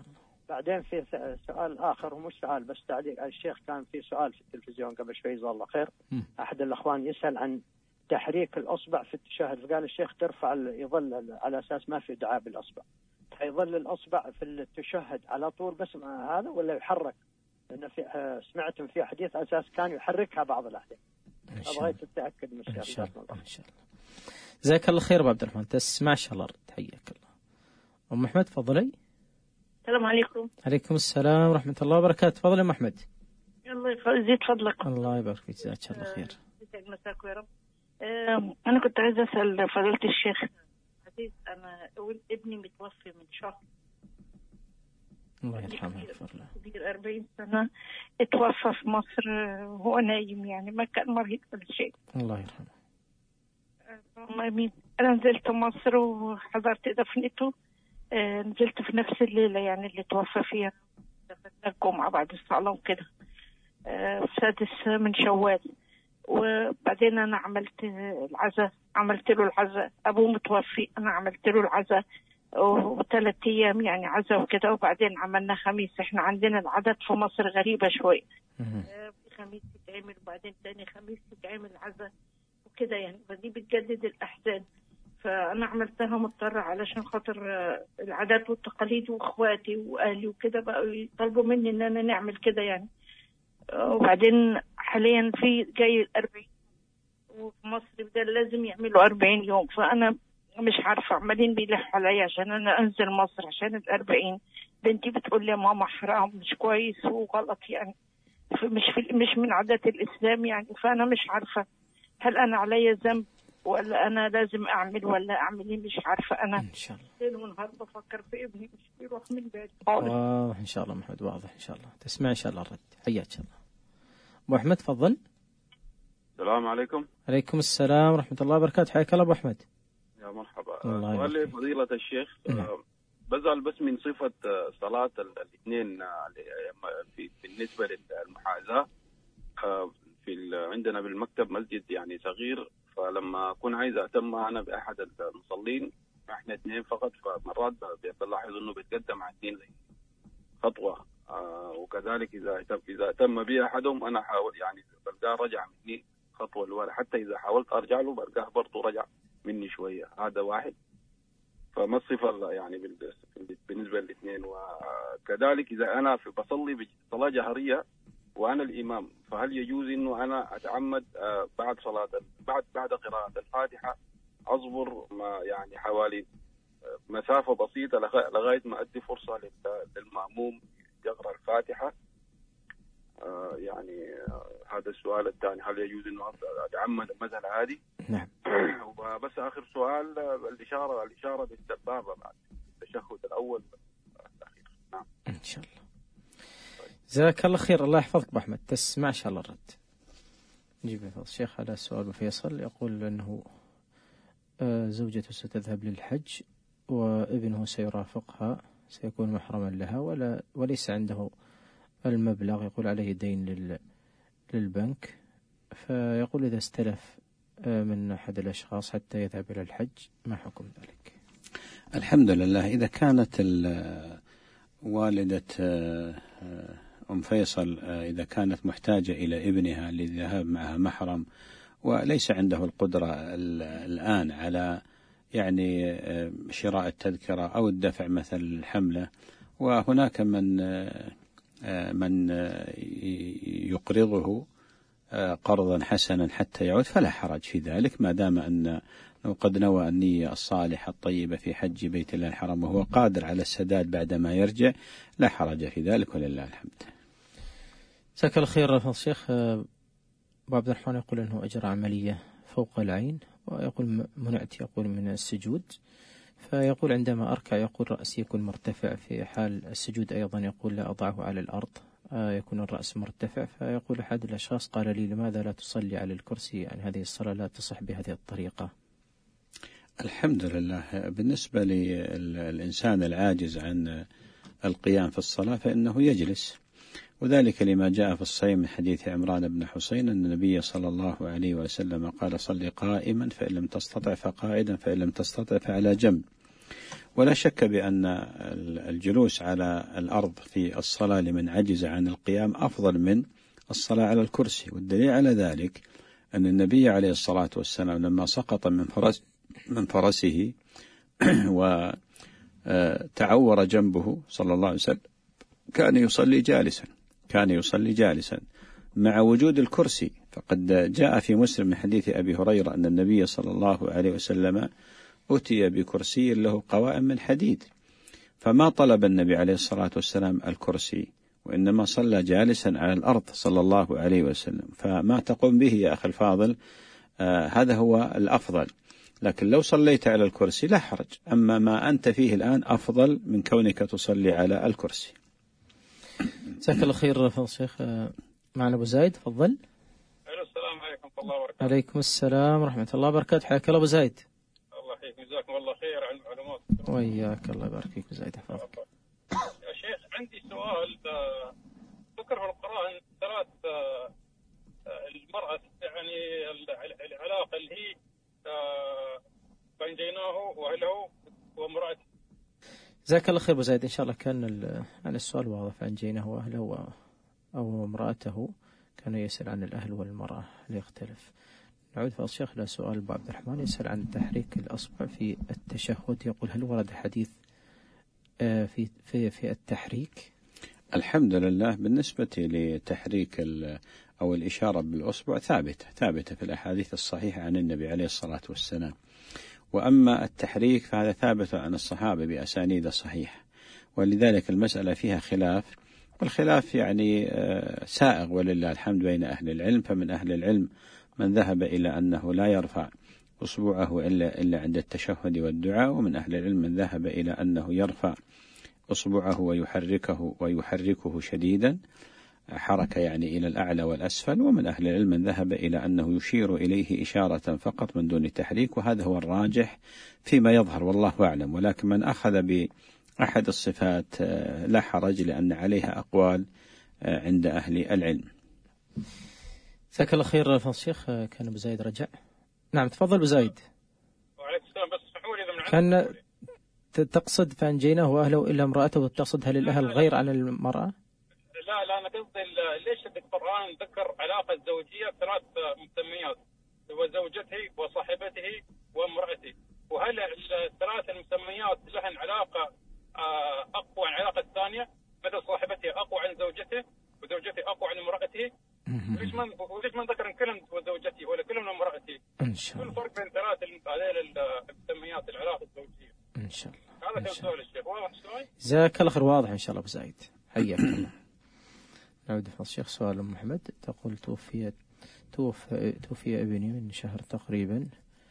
بعدين في سؤال آخر، ومش سؤال بس تعليق. الشيخ كان في سؤال في التلفزيون قبل شوي جزاه الله خير، أحد الأخوان يسأل عن تحريك الأصبع في التشهد، فقال الشيخ ترفع يظل على أساس ما في دعاء بالأصبع، فيظل الأصبع في التشهد على طول بس مع هذا ولا يحرك؟ لأن في سمعت في حديث أساس كان يحركها بعض الأحيان، أبغيت أتأكد من الشيخ. إن شاء الله. إن شاء الله. جزاك الله خير أبو عبد الرحمن، تسمع إن شاء الله رد. حياك الله. أم أحمد تفضلي. السلام عليكم. عليكم السلام ورحمة الله وبركاته. تفضلي أم أحمد. الله يزيد فضلك. الله يبارك فيك، جزاك الله خير. يسعد مساك يا رب. أنا كنت عايزة أسأل فضيلة الشيخ عزيز، أنا ابني متوفي من شهر. الله يرحمه ويغفر له. كبير أربعين سنة، اتوفى في مصر وهو نايم، يعني ما كان مريض ولا شيء. الله يرحمه. الله يمين. أنا نزلت مصر وحضرت دفنته، آه نزلت في نفس الليلة يعني اللي توفى فيها، دفننا الجمعة بعد الصلاة وكده، آه سادس من شوال. وبعدين أنا عملت العزاء، عملت له العزاء، أبوه متوفي، أنا عملت له العزاء وثلاث أيام يعني عزاء وكده. وبعدين عملنا خميس، إحنا عندنا العادات في مصر غريبة شوي، آه خميس تتعمل وبعدين تاني خميس تتعمل عزاء وكده يعني، فدي بتجدد الأحزان. فأنا عملتها مضطرة علشان خاطر العادات والتقاليد، وإخواتي وأهلي وكده بقوا يطلبوا مني إن أنا نعمل كده يعني. وبعدين حاليا في جاي الأربعين، وفي مصر ده لازم يعملوا أربعين يوم، فأنا مش عارفة، عمالين بيلحوا عليا عشان أنا أنزل مصر عشان الأربعين. بنتي بتقول لي ماما حرام مش كويس وغلط يعني، مش في مش من عادات الإسلام يعني. فأنا مش عارفة هل أنا علي ذنب ولا أنا لازم أعمل ولا أعمل إيه، مش عارفة. أنا إن شاء الله ليل ونهار بفكر في ابني، مش بيروح من بالي. واضح إن شاء الله محمد، واضح إن شاء الله. تسمع إن شاء الله الرد. حياك الله. أبو أحمد تفضل. السلام عليكم. عليكم السلام ورحمة الله وبركاته. حياك الله أبو أحمد. يا مرحبا. سؤال لي فضيلة الشيخ، نعم. بزعل بس من صفة صلاة الاثنين في بالنسبة للمحاذاة. في عندنا بالمكتب مسجد يعني صغير، فلما أكون عايز أهتم أنا بأحد المصلين، إحنا اثنين فقط، فمرات بلاحظ إنه بيتقدم على اثنين زي خطوة، آه وكذلك إذا اهتم إذا اهتم بي أحدهم أنا حاول يعني بلقاه رجع مني خطوة لورا، حتى إذا حاولت أرجع له بلقاه برضه رجع مني شوية. هذا واحد. فما الصفة يعني بالنسبة للاثنين؟ وكذلك إذا أنا في بصلي بصلاة جهرية وأنا الإمام، فهل يجوز إنه أنا أتعمد بعد صلاة بعد بعد قراءة الفاتحة أصبر ما يعني حوالي مسافة بسيطة لغاية ما أدي فرصة للمأموم يقرأ الفاتحة؟ يعني هذا السؤال الثاني، هل يجوز إنه أتعمد المسألة هذه؟ نعم. وبس آخر سؤال، الإشارة الإشارة بالسبابة بعد التشهد الأول والأخير. نعم. إن شاء الله. جزاك الله خير، الله يحفظك أبو أحمد. تسمع إن شاء الله الرد. نجيب الشيخ على سؤال فيصل، يقول أنه زوجته ستذهب للحج وابنه سيرافقها، سيكون محرما لها ولا وليس عنده المبلغ، يقول عليه دين للبنك، فيقول إذا استلف من أحد الأشخاص حتى يذهب إلى الحج ما حكم ذلك؟ الحمد لله، إذا كانت والدة أم فيصل إذا كانت محتاجة إلى ابنها للذهاب معها محرم وليس عنده القدرة الآن على يعني شراء التذكرة أو الدفع مثل الحملة، وهناك من من يقرضه قرضا حسنا حتى يعود، فلا حرج في ذلك ما دام أن قد نوى النية الصالحة الطيبة في حج بيت الله الحرام وهو قادر على السداد بعدما يرجع، لا حرج في ذلك ولله الحمد. جزاك الله خير. الشيخ أبو عبد الرحمن يقول أنه أجرى عملية فوق العين، ويقول منعت يقول من السجود، فيقول عندما أركع يقول رأسي يكون مرتفع، في حال السجود أيضا يقول لا أضعه على الأرض يكون الرأس مرتفع، فيقول أحد الأشخاص قال لي لماذا لا تصلي على الكرسي، يعني هذه الصلاة لا تصح بهذه الطريقة؟ الحمد لله. بالنسبة للإنسان العاجز عن القيام في الصلاة فإنه يجلس، وذلك لما جاء في الصحيح من حديث عمران بن حسين أن النبي صلى الله عليه وسلم قال صلي قائما فإن لم تستطع فقاعدا فإن لم تستطع فعلى جنب. ولا شك بأن الجلوس على الأرض في الصلاة لمن عجز عن القيام أفضل من الصلاة على الكرسي. والدليل على ذلك أن النبي عليه الصلاة والسلام لما سقط من فرس من فرسه وتعور جنبه صلى الله عليه وسلم كان يصلي جالسا كان يصلي جالسا مع وجود الكرسي. فقد جاء في مسلم من حديث أبي هريرة أن النبي صلى الله عليه وسلم أتي بكرسي له قوائم من حديد، فما طلب النبي عليه الصلاة والسلام الكرسي، وإنما صلى جالسا على الأرض صلى الله عليه وسلم. فما تقوم به يا أخي الفاضل آه هذا هو الأفضل، لكن لو صليت على الكرسي لا حرج. أما ما أنت فيه الآن أفضل من كونك تصلي على الكرسي. جزاك الله خير فضل الشيخ. معنا أبو زايد، تفضل. السلام عليكم ورحمة الله وبركاته. عليكم السلام ورحمة الله وبركاته. حياك الله أبو زايد. الله يحييك، جزاكم الله خير على المعلومات. وياك، الله يبارك فيك زايد يحفظك. يا شيخ عندي سؤال. ذكر في القرآن ثلاث المرأة، يعني العلاقة اللي هي فانجيناه وأهله وامرأته. جزاك الله خير أبو زايد. إن شاء الله كان عن السؤال واضح. فانجيناه وأهله أو امرأته، كان يسأل عن الأهل والمرأة ليختلف. نعود فضل الشيخ إلى سؤال أبو عبد الرحمن يسأل عن تحريك الأصبع في التشهد. يقول هل ورد حديث في في في التحريك؟ الحمد لله بالنسبة لتحريك أو الإشارة بالأصبع ثابتة ثابتة في الأحاديث الصحيحة عن النبي عليه الصلاة والسلام. وأما التحريك فهذا ثابت عن الصحابة بأسانيد صحيحة، ولذلك المسألة فيها خلاف، والخلاف يعني سائغ ولله الحمد بين أهل العلم. فمن أهل العلم من ذهب إلى أنه لا يرفع أصبعه إلا إلا عند التشهد والدعاء، ومن أهل العلم من ذهب إلى أنه يرفع أصبعه ويحركه ويحركه شديدا، حركة يعني إلى الأعلى والأسفل. ومن أهل العلم من ذهب إلى أنه يشير إليه إشارة فقط من دون تحريك، وهذا هو الراجح فيما يظهر والله أعلم. ولكن من أخذ بأحد الصفات لا حرج، لأن عليها أقوال عند أهل العلم. جزاك الله خير فضل الشيخ. كان أبو زايد رجع. نعم تفضل أبو زايد. وعليكم السلام. بس اسمحوا لي إذا من كان تقصد فانجيناه وأهله إلا امرأته، وتقصد هل الأهل غير عن المرأة؟ لا لا أنا قصدي ليش القرآن ذكر علاقة زوجية ثلاث مسميات، هو زوجته وصاحبته وامرأته، وهل الثلاث المسميات لهن علاقة أقوى عن العلاقة الثانية؟ مثل صاحبته أقوى عن زوجته وزوجته أقوى عن امرأته. وليش من وليش من ذكر كلمة وزوجته ولا كلمة امرأته؟ إن شاء الله. الفرق بين ثلاث هذه المسميات العلاقة الزوجية. إن شاء الله. هذا كان سؤال الشيخ. واضح السؤال؟ جزاك الله خير. واضح إن شاء الله أبو زايد. حياك الله. نعود فضل الشيخ. سؤال أم محمد تقول توفي توفي توفي ابني من شهر تقريبا،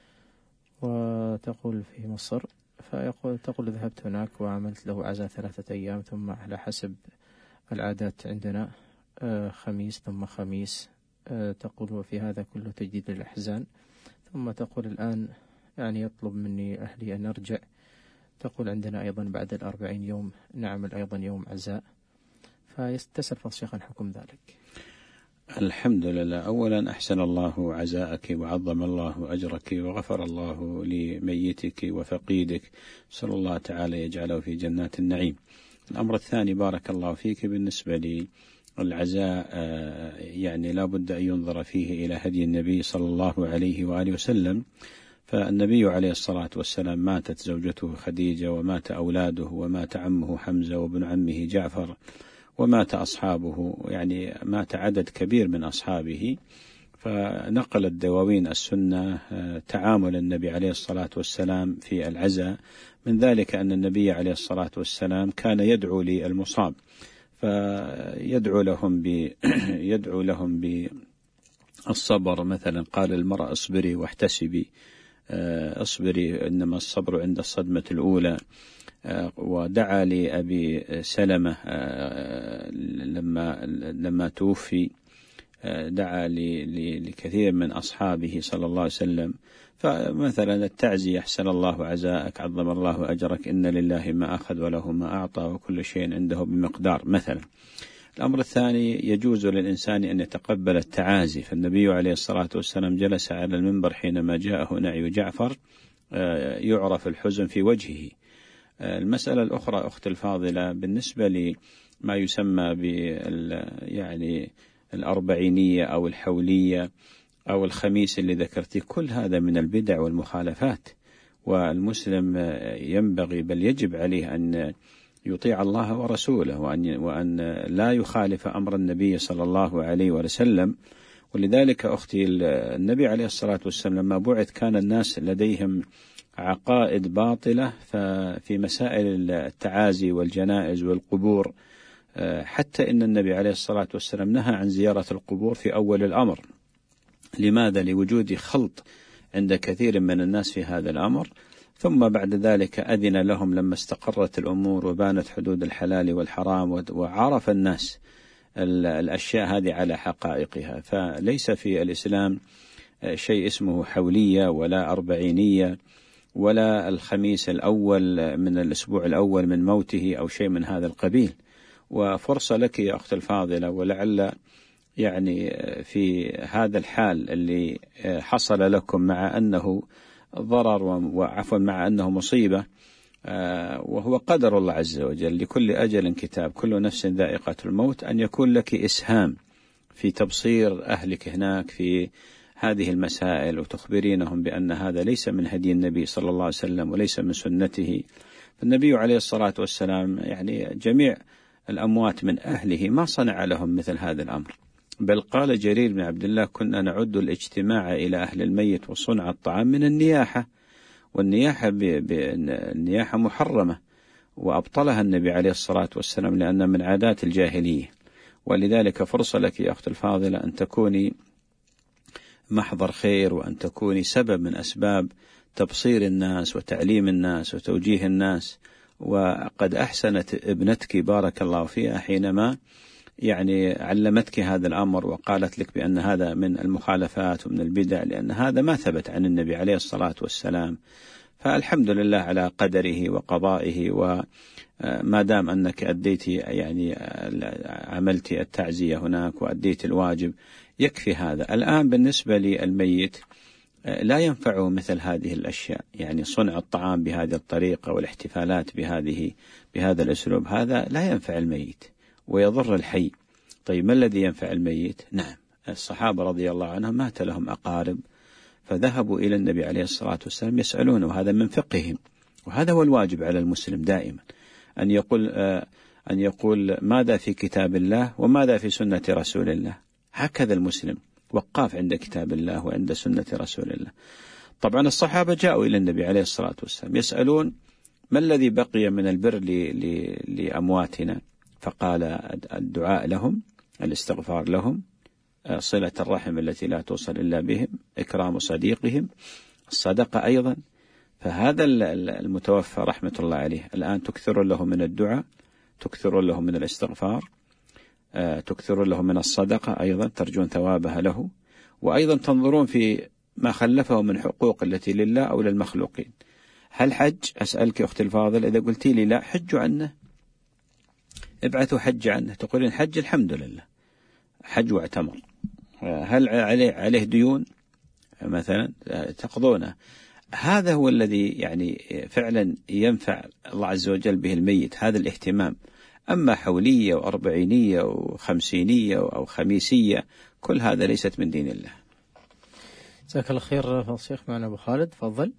وتقول في مصر، فيقول تقول ذهبت هناك وعملت له عزاء ثلاثة أيام، ثم على حسب العادات عندنا خميس ثم خميس. تقول وفي هذا كله تجديد للأحزان. ثم تقول الآن يعني يطلب مني أهلي أن أرجع. تقول عندنا أيضا بعد الأربعين يوم نعمل أيضا يوم عزاء، فيستسر فضل الشيخ عن حكم ذلك. الحمد لله. أولا أحسن الله عزاءك وعظم الله أجرك وغفر الله لميتك وفقيدك، صلى الله تعالى يجعله في جنات النعيم. الأمر الثاني بارك الله فيك، بالنسبة لي العزاء يعني لا بد أن ينظر فيه إلى هدي النبي صلى الله عليه وآله وسلم. فالنبي عليه الصلاة والسلام ماتت زوجته خديجة، ومات أولاده، ومات عمه حمزة وابن عمه جعفر، ومات أصحابه، يعني مات عدد كبير من أصحابه. فنقلت دواوين السنة تعامل النبي عليه الصلاة والسلام في العزاء. من ذلك أن النبي عليه الصلاة والسلام كان يدعو للمصاب، فيدعو لهم ب يدعو لهم بالصبر. مثلا قال المرأة اصبري واحتسبي، اصبري إنما الصبر عند الصدمة الأولى. ودعا لأبي سلمة لما لما توفي، دعا لكثير من أصحابه صلى الله عليه وسلم. فمثلا التعزية أحسن الله عزاءك عظم الله أجرك، إن لله ما أخذ وله ما أعطى وكل شيء عنده بمقدار مثلا. الأمر الثاني يجوز للإنسان أن يتقبل التعازي. فالنبي عليه الصلاة والسلام جلس على المنبر حينما جاءه نعي جعفر، يعرف الحزن في وجهه، المسألة الأخرى أخت الفاضلة بالنسبة لما يسمى بال يعني الأربعينية أو الحولية أو الخميس اللي ذكرتي، كل هذا من البدع والمخالفات، والمسلم ينبغي بل يجب عليه أن يطيع الله ورسوله وأن وأن لا يخالف أمر النبي صلى الله عليه وسلم. ولذلك أختي النبي عليه الصلاة والسلام لما بعث كان الناس لديهم عقائد باطلة في مسائل التعازي والجنائز والقبور، حتى إن النبي عليه الصلاة والسلام نهى عن زيارة القبور في أول الأمر. لماذا؟ لوجود خلط عند كثير من الناس في هذا الأمر، ثم بعد ذلك أذن لهم لما استقرت الأمور وبانت حدود الحلال والحرام وعرف الناس الأشياء هذه على حقائقها. فليس في الإسلام شيء اسمه حولية ولا أربعينية ولا الخميس الأول من الأسبوع الأول من موته أو شيء من هذا القبيل. وفرصة لك يا أخت الفاضلة، ولعل يعني في هذا الحال اللي حصل لكم مع أنه ضرر وعفوا مع أنه مصيبة وهو قدر الله عز وجل، لكل أجل كتاب، كل نفس ذائقة الموت، أن يكون لك إسهام في تبصير أهلك هناك في هذه المسائل وتخبرينهم بأن هذا ليس من هدي النبي صلى الله عليه وسلم وليس من سنته. فالنبي عليه الصلاة والسلام يعني جميع الأموات من أهله ما صنع لهم مثل هذا الأمر، بل قال جرير بن عبد الله: كنا نعد الاجتماع إلى أهل الميت وصنع الطعام من النياحة، والنياحة بالنياحة محرمة وأبطلها النبي عليه الصلاة والسلام لأن من عادات الجاهلية. ولذلك فرصة لك يا أخت الفاضلة أن تكوني محضر خير وأن تكوني سبب من أسباب تبصير الناس وتعليم الناس وتوجيه الناس. وقد أحسنت ابنتك بارك الله فيها حينما يعني علمتك هذا الأمر وقالت لك بأن هذا من المخالفات ومن البدع، لأن هذا ما ثبت عن النبي عليه الصلاة والسلام. فالحمد لله على قدره وقضائه، وما دام أنك أديت يعني عملت التعزية هناك وأديت الواجب يكفي هذا. الآن بالنسبة للميت لا ينفعه مثل هذه الأشياء، يعني صنع الطعام بهذه الطريقة والاحتفالات بهذه بهذا الأسلوب، هذا لا ينفع الميت ويضر الحي. طيب ما الذي ينفع الميت؟ نعم، الصحابة رضي الله عنهم مات لهم أقارب فذهبوا إلى النبي عليه الصلاة والسلام يسألونه، وهذا من فقههم، وهذا هو الواجب على المسلم دائما أن يقول آه أن يقول ماذا في كتاب الله وماذا في سنة رسول الله. هكذا المسلم وقاف عند كتاب الله وعند سنة رسول الله. طبعا الصحابة جاءوا إلى النبي عليه الصلاة والسلام يسألون ما الذي بقي من البر لأمواتنا، فقال الدعاء لهم، الاستغفار لهم، صلة الرحم التي لا توصل إلا بهم، إكرام صديقهم، الصدقة أيضا. فهذا المتوفى رحمة الله عليه الآن تكثر له من الدعاء، تكثر له من الاستغفار، تكثر له من الصدقة أيضا ترجون ثوابها له، وأيضا تنظرون في ما خلفه من حقوق التي لله أو للمخلوقين. هل حج؟ أسألك أختي الفاضل، إذا قلت لي لا حجوا عنه، ابعثوا حج عنه، تقولين حج الحمد لله حج واعتمر. هل عليه عليه ديون مثلا تقضونه؟ هذا هو الذي يعني فعلا ينفع الله عز وجل به الميت، هذا الاهتمام. أما حولية وأربعينية وخمسينية أو خميسية كل هذا ليست من دين الله. جزاك الله خير فضل الشيخ. معنا أبو خالد، تفضل.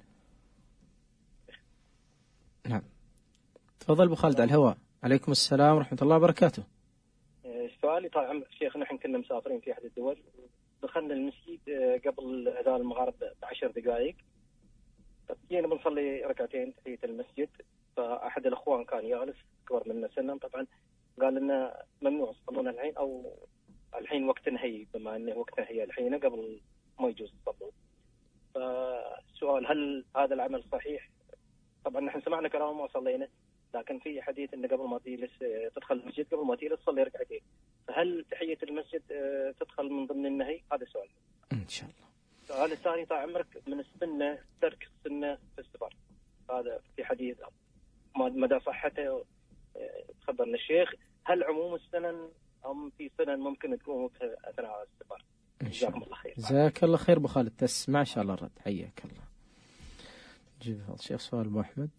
نعم تفضل أبو خالد على الهواء. عليكم السلام ورحمة الله وبركاته. سؤالي طال عمرك شيخ، نحن كنا مسافرين في أحد الدول، دخلنا المسجد قبل أذان المغرب بعشر دقائق، جينا بنصلي ركعتين تحية المسجد، فأحد الأخوان كان جالس أكبر منا سنا، طبعا قال لنا ممنوع تصلون الحين، أو الحين وقت نهي، بما أنه وقت نهي الحين قبل ما يجوز تصلون. فالسؤال هل هذا العمل صحيح؟ طبعا نحن سمعنا كلام ما صلينا، لكن في حديث أنه قبل ما تجلس تدخل المسجد قبل ما تجلس تصلي ركعتين، فهل تحية المسجد تدخل من ضمن النهي؟ هذا السؤال إن شاء الله. السؤال الثاني طال عمرك، من السنة ترك السنة في السفر، هذا في حديث مدى صحته خبرنا الشيخ، هل عموم السنن أم في سنن ممكن تكون أثناء السفر؟ جزاكم الله خير. جزاك الله خير أبو خالد، تسمع إن شاء الله الرد. حياك الله. جيب الشيخ سؤال أبو أحمد.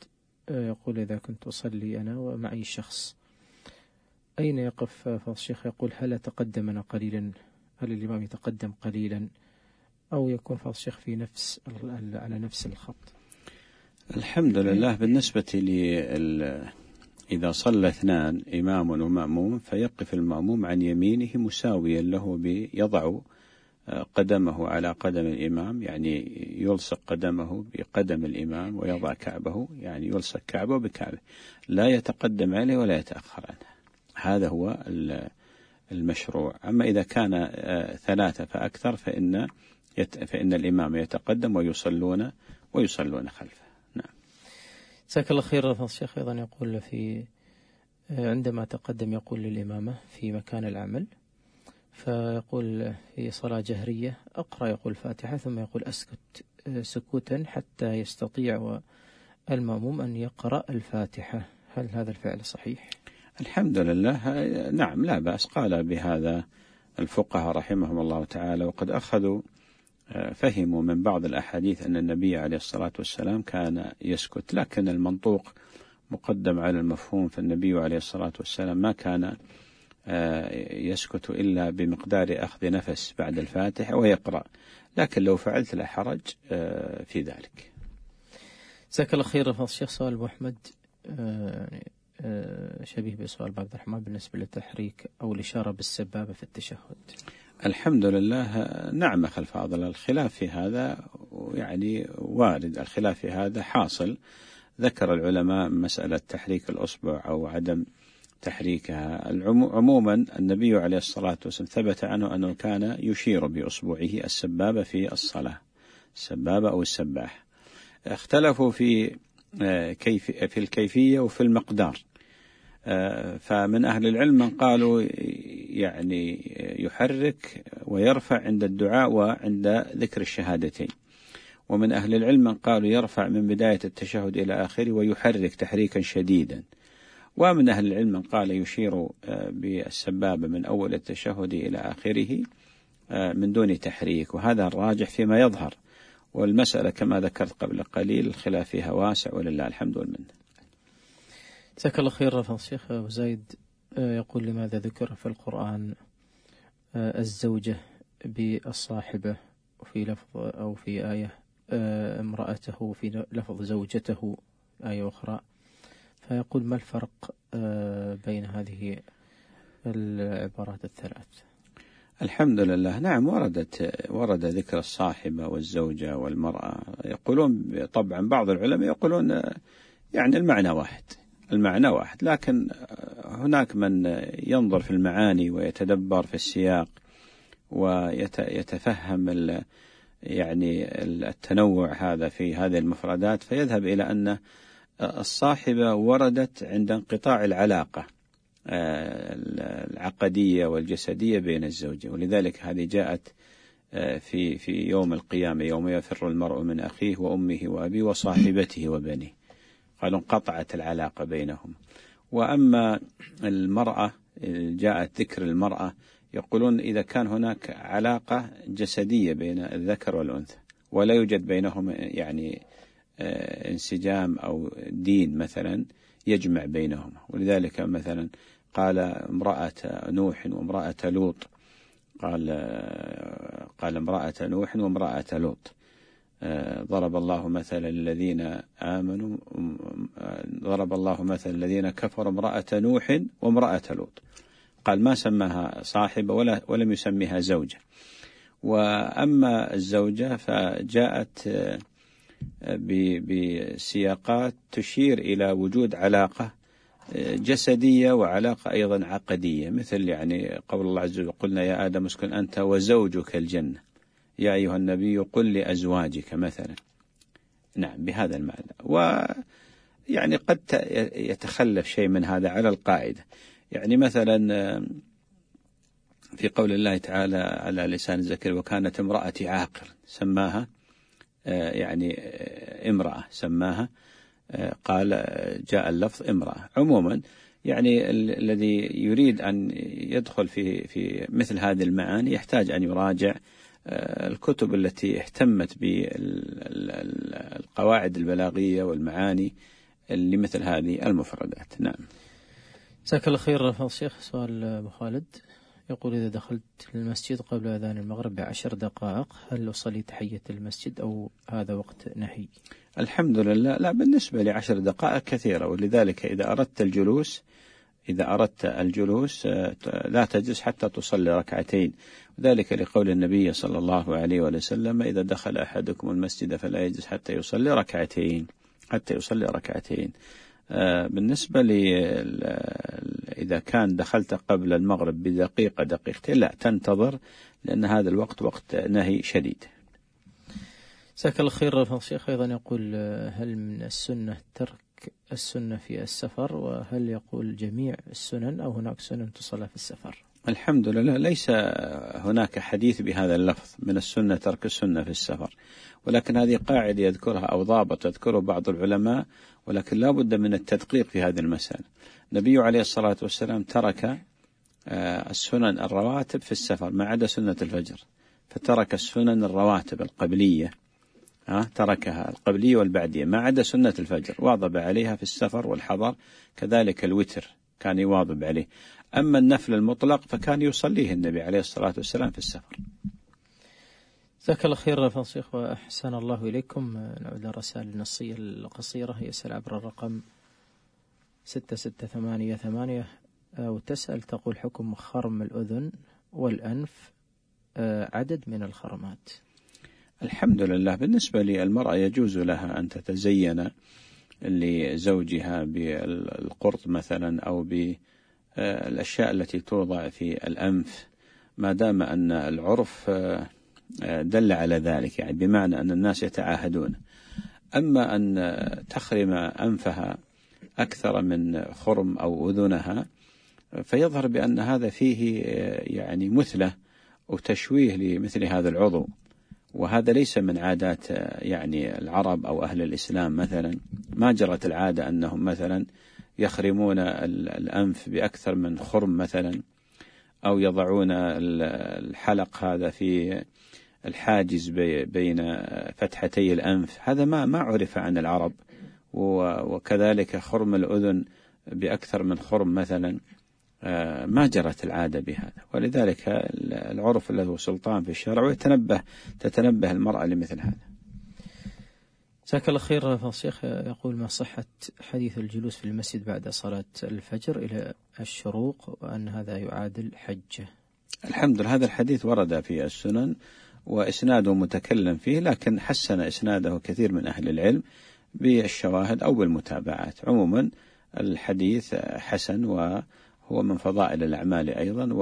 يقول إذا كنت أصلي أنا ومعي شخص أين يقف فضل الشيخ؟ يقول هل أتقدمنا قليلا، هل الإمام يتقدم قليلا أو يكون فضل الشيخ في نفس على نفس الخط؟ الحمد لله. بالنسبة لي إذا صلى اثنان إمام ومأموم فيقف المأموم عن يمينه مساويا له، بيضع قدمه على قدم الإمام، يعني يلصق قدمه بقدم الإمام ويضع كعبه، يعني يلصق كعبه بكعبه، لا يتقدم عليه ولا يتأخر عنه. هذا هو المشروع. أما إذا كان ثلاثة فأكثر فإن فإن الإمام يتقدم ويصلون ويصلون خلفه. نعم. جزاك الله خير. فضل الشيخ أيضا يقول في عندما تقدم يقول للإمامة في مكان العمل، فيقول في صلاة جهرية أقرأ يقول الفاتحة ثم يقول أسكت سكوتا حتى يستطيع المأموم أن يقرأ الفاتحة، هل هذا الفعل صحيح؟ الحمد لله. نعم لا بأس، قال بهذا الفقهاء رحمهم الله تعالى، وقد أخذوا فهموا من بعض الأحاديث أن النبي عليه الصلاة والسلام كان يسكت، لكن المنطوق مقدم على المفهوم، فالنبي عليه الصلاة والسلام ما كان يسكت إلا بمقدار أخذ نفس بعد الفاتحة ويقرأ، لكن لو فعلت لا حرج في ذلك. جزاك الله خير. فضل الشيخ سؤال محمد شبيه بسؤال عبد الرحمن بالنسبة للتحريك أو الإشارة بالسبابة في التشهد. الحمد لله. نعم أخي الفاضل، الخلاف في هذا يعني وارد، الخلاف في هذا حاصل. ذكر العلماء مسألة تحريك الأصبع أو عدم تحريكها. عموما النبي عليه الصلاة والسلام ثبت عنه أنه كان يشير بأصبعه السبابة في الصلاة، السبابة أو السباح. اختلفوا في كيف في الكيفية وفي المقدار، فمن أهل العلم من قالوا يعني يحرك ويرفع عند الدعاء وعند ذكر الشهادتين، ومن أهل العلم من قالوا يرفع من بداية التشهد إلى آخره ويحرك تحريكا شديدا، ومن أهل العلم من قال يشير بالسبابة من أول التشهد إلى آخره من دون تحريك، وهذا الراجح فيما يظهر، والمسألة كما ذكرت قبل قليل الخلاف فيها واسع ولله الحمد والمنة. جزاك الله خير. فضل الشيخ أبو زايد يقول لماذا ذكر في القرآن الزوجة بالصاحبة وفي لفظ أو في آية امرأته في لفظ زوجته آية أخرى، فيقول ما الفرق بين هذه العبارات الثلاث؟ الحمد لله. نعم وردت ورد ذكر الصاحبة والزوجة والمرأة. يقولون طبعا بعض العلماء يقولون يعني المعنى واحد، المعنى واحد، لكن هناك من ينظر في المعاني ويتدبر في السياق ويتفهم يعني التنوع هذا في هذه المفردات، فيذهب إلى أن الصاحبة وردت عند انقطاع العلاقة العقدية والجسدية بين الزوجين، ولذلك هذه جاءت في في يوم القيامة يوم يفر المرء من أخيه وأمه وأبيه وصاحبته وبنيه، قالوا انقطعت العلاقة بينهم. وأما المرأة جاءت ذكر المرأة، يقولون إذا كان هناك علاقة جسدية بين الذكر والأنثى ولا يوجد بينهم يعني انسجام أو دين مثلا يجمع بينهم، ولذلك مثلا قال امرأة نوح وامرأة لوط، قال قال امرأة نوح وامرأة لوط ضرب الله مثلا الذين آمنوا ضرب الله مثلا الذين كفروا امرأة نوح وامرأة لوط، قال ما سماها صاحبة ولا ولم يسميها زوجة. وأما الزوجة فجاءت بسياقات تشير إلى وجود علاقة جسدية وعلاقة أيضا عقدية، مثل يعني قول الله عز وجل قلنا يا آدم اسكن أنت وزوجك الجنة يا أيها النبي قل لأزواجك مثلا. نعم بهذا المعنى. ويعني قد يتخلف شيء من هذا على القاعدة، يعني مثلا في قول الله تعالى على لسان زكريا وكانت امرأتي عاقر، سماها يعني امرأة، سماها قال جاء اللفظ امرأة. عموما يعني الذي يريد أن يدخل في في مثل هذه المعاني يحتاج أن يراجع الكتب التي اهتمت بالقواعد البلاغية والمعاني لمثل هذه المفردات. نعم. جزاك الله خير فضل الشيخ. سؤال أبو خالد يقول: إذا دخلت المسجد قبل أذان المغرب بعشر دقائق هل أصلي تحية المسجد أو هذا وقت نهي؟ الحمد لله لا، بالنسبة لعشر دقائق كثيرة، ولذلك إذا أردت الجلوس إذا أردت الجلوس لا تجلس حتى تصلي ركعتين، وذلك لقول النبي صلى الله عليه وسلم: إذا دخل أحدكم المسجد فلا يجلس حتى يصلي ركعتين حتى يصلي ركعتين. بالنسبة لي إذا كان دخلت قبل المغرب بدقيقة دقيقتين لا تنتظر، لأن هذا الوقت وقت نهي شديد. جزاك الله خير فضل الشيخ. أيضا يقول: هل من السنة ترك السنة في السفر؟ وهل يقول جميع السنن أو هناك سنن تصلى في السفر؟ الحمد لله ليس هناك حديث بهذا اللفظ من السنة ترك السنة في السفر، ولكن هذه قاعدة يذكرها أو ضابط يذكره بعض العلماء، ولكن لا بد من التدقيق في هذه المسألة. النبي عليه الصلاة والسلام ترك السنن الرواتب في السفر ما عدا سنة الفجر، فترك السنن الرواتب القبلية تركها القبلية والبعدية ما عدا سنة الفجر، واظب عليها في السفر والحضر، كذلك الوتر كان يواظب عليه. أما النفل المطلق فكان يصليه النبي عليه الصلاة والسلام في السفر. جزاك الله خير فضل الشيخ وأحسن الله إليكم. نعود للرسائل النصية القصيرة، يسأل عبر الرقم ستة ستة ثمانية ثمانية وتسأل تقول: حكم خرم الأذن والأنف عدد من الخرمات. الحمد لله بالنسبة للمرأة يجوز لها أن تتزين لزوجها بالقرط مثلا أو بالأشياء التي توضع في الأنف، ما دام أن العرف دل على ذلك، يعني بمعنى أن الناس يتعاهدون. أما أن تخرم أنفها أكثر من خرم أو أذنها فيظهر بأن هذا فيه يعني مثلة وتشويه لمثل هذا العضو، وهذا ليس من عادات يعني العرب أو أهل الإسلام. مثلا ما جرت العادة أنهم مثلا يخرمون الأنف بأكثر من خرم مثلا، أو يضعون الحلق هذا في الحاجز بين فتحتي الأنف، هذا ما ما عرف عن العرب. وكذلك خرم الأذن بأكثر من خرم مثلا ما جرت العادة بهذا، ولذلك العرف له سلطان في الشرع، ويتنبه تتنبه المرأة لمثل هذا. جزاك الله خير فضل الشيخ. يقول: ما صحة حديث الجلوس في المسجد بعد صلاة الفجر إلى الشروق وأن هذا يعادل حجة؟ الحمد لله هذا الحديث ورد في السنن وإسناده متكلم فيه، لكن حسن إسناده كثير من أهل العلم بالشواهد أو بالمتابعات. عموما الحديث حسن وهو من فضائل الأعمال أيضا،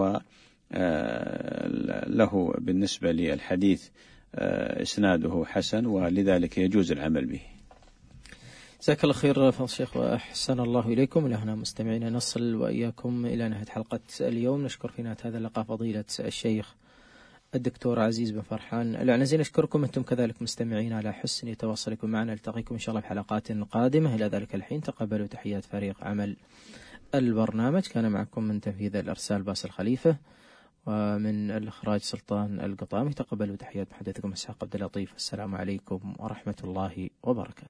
وله بالنسبة للحديث إسناده حسن، ولذلك يجوز العمل به. جزاك الله خير فضل الشيخ وأحسن الله إليكم. لهنا مستمعين نصل وإياكم إلى نهاية حلقة اليوم. نشكر في نهاية هذا اللقاء فضيلة الشيخ الدكتور عزيز بن فرحان العنزي. نشكركم أنتم كذلك مستمعين على حسن تواصلكم معنا. نلتقيكم إن شاء الله في حلقات قادمة. إلى ذلك الحين تقبلوا تحيات فريق عمل البرنامج. كان معكم من تنفيذ الإرسال باسل خليفة، ومن الإخراج سلطان القطامي. تقبلوا تحيات محدثكم إسحاق عبد اللطيف. السلام عليكم ورحمة الله وبركاته.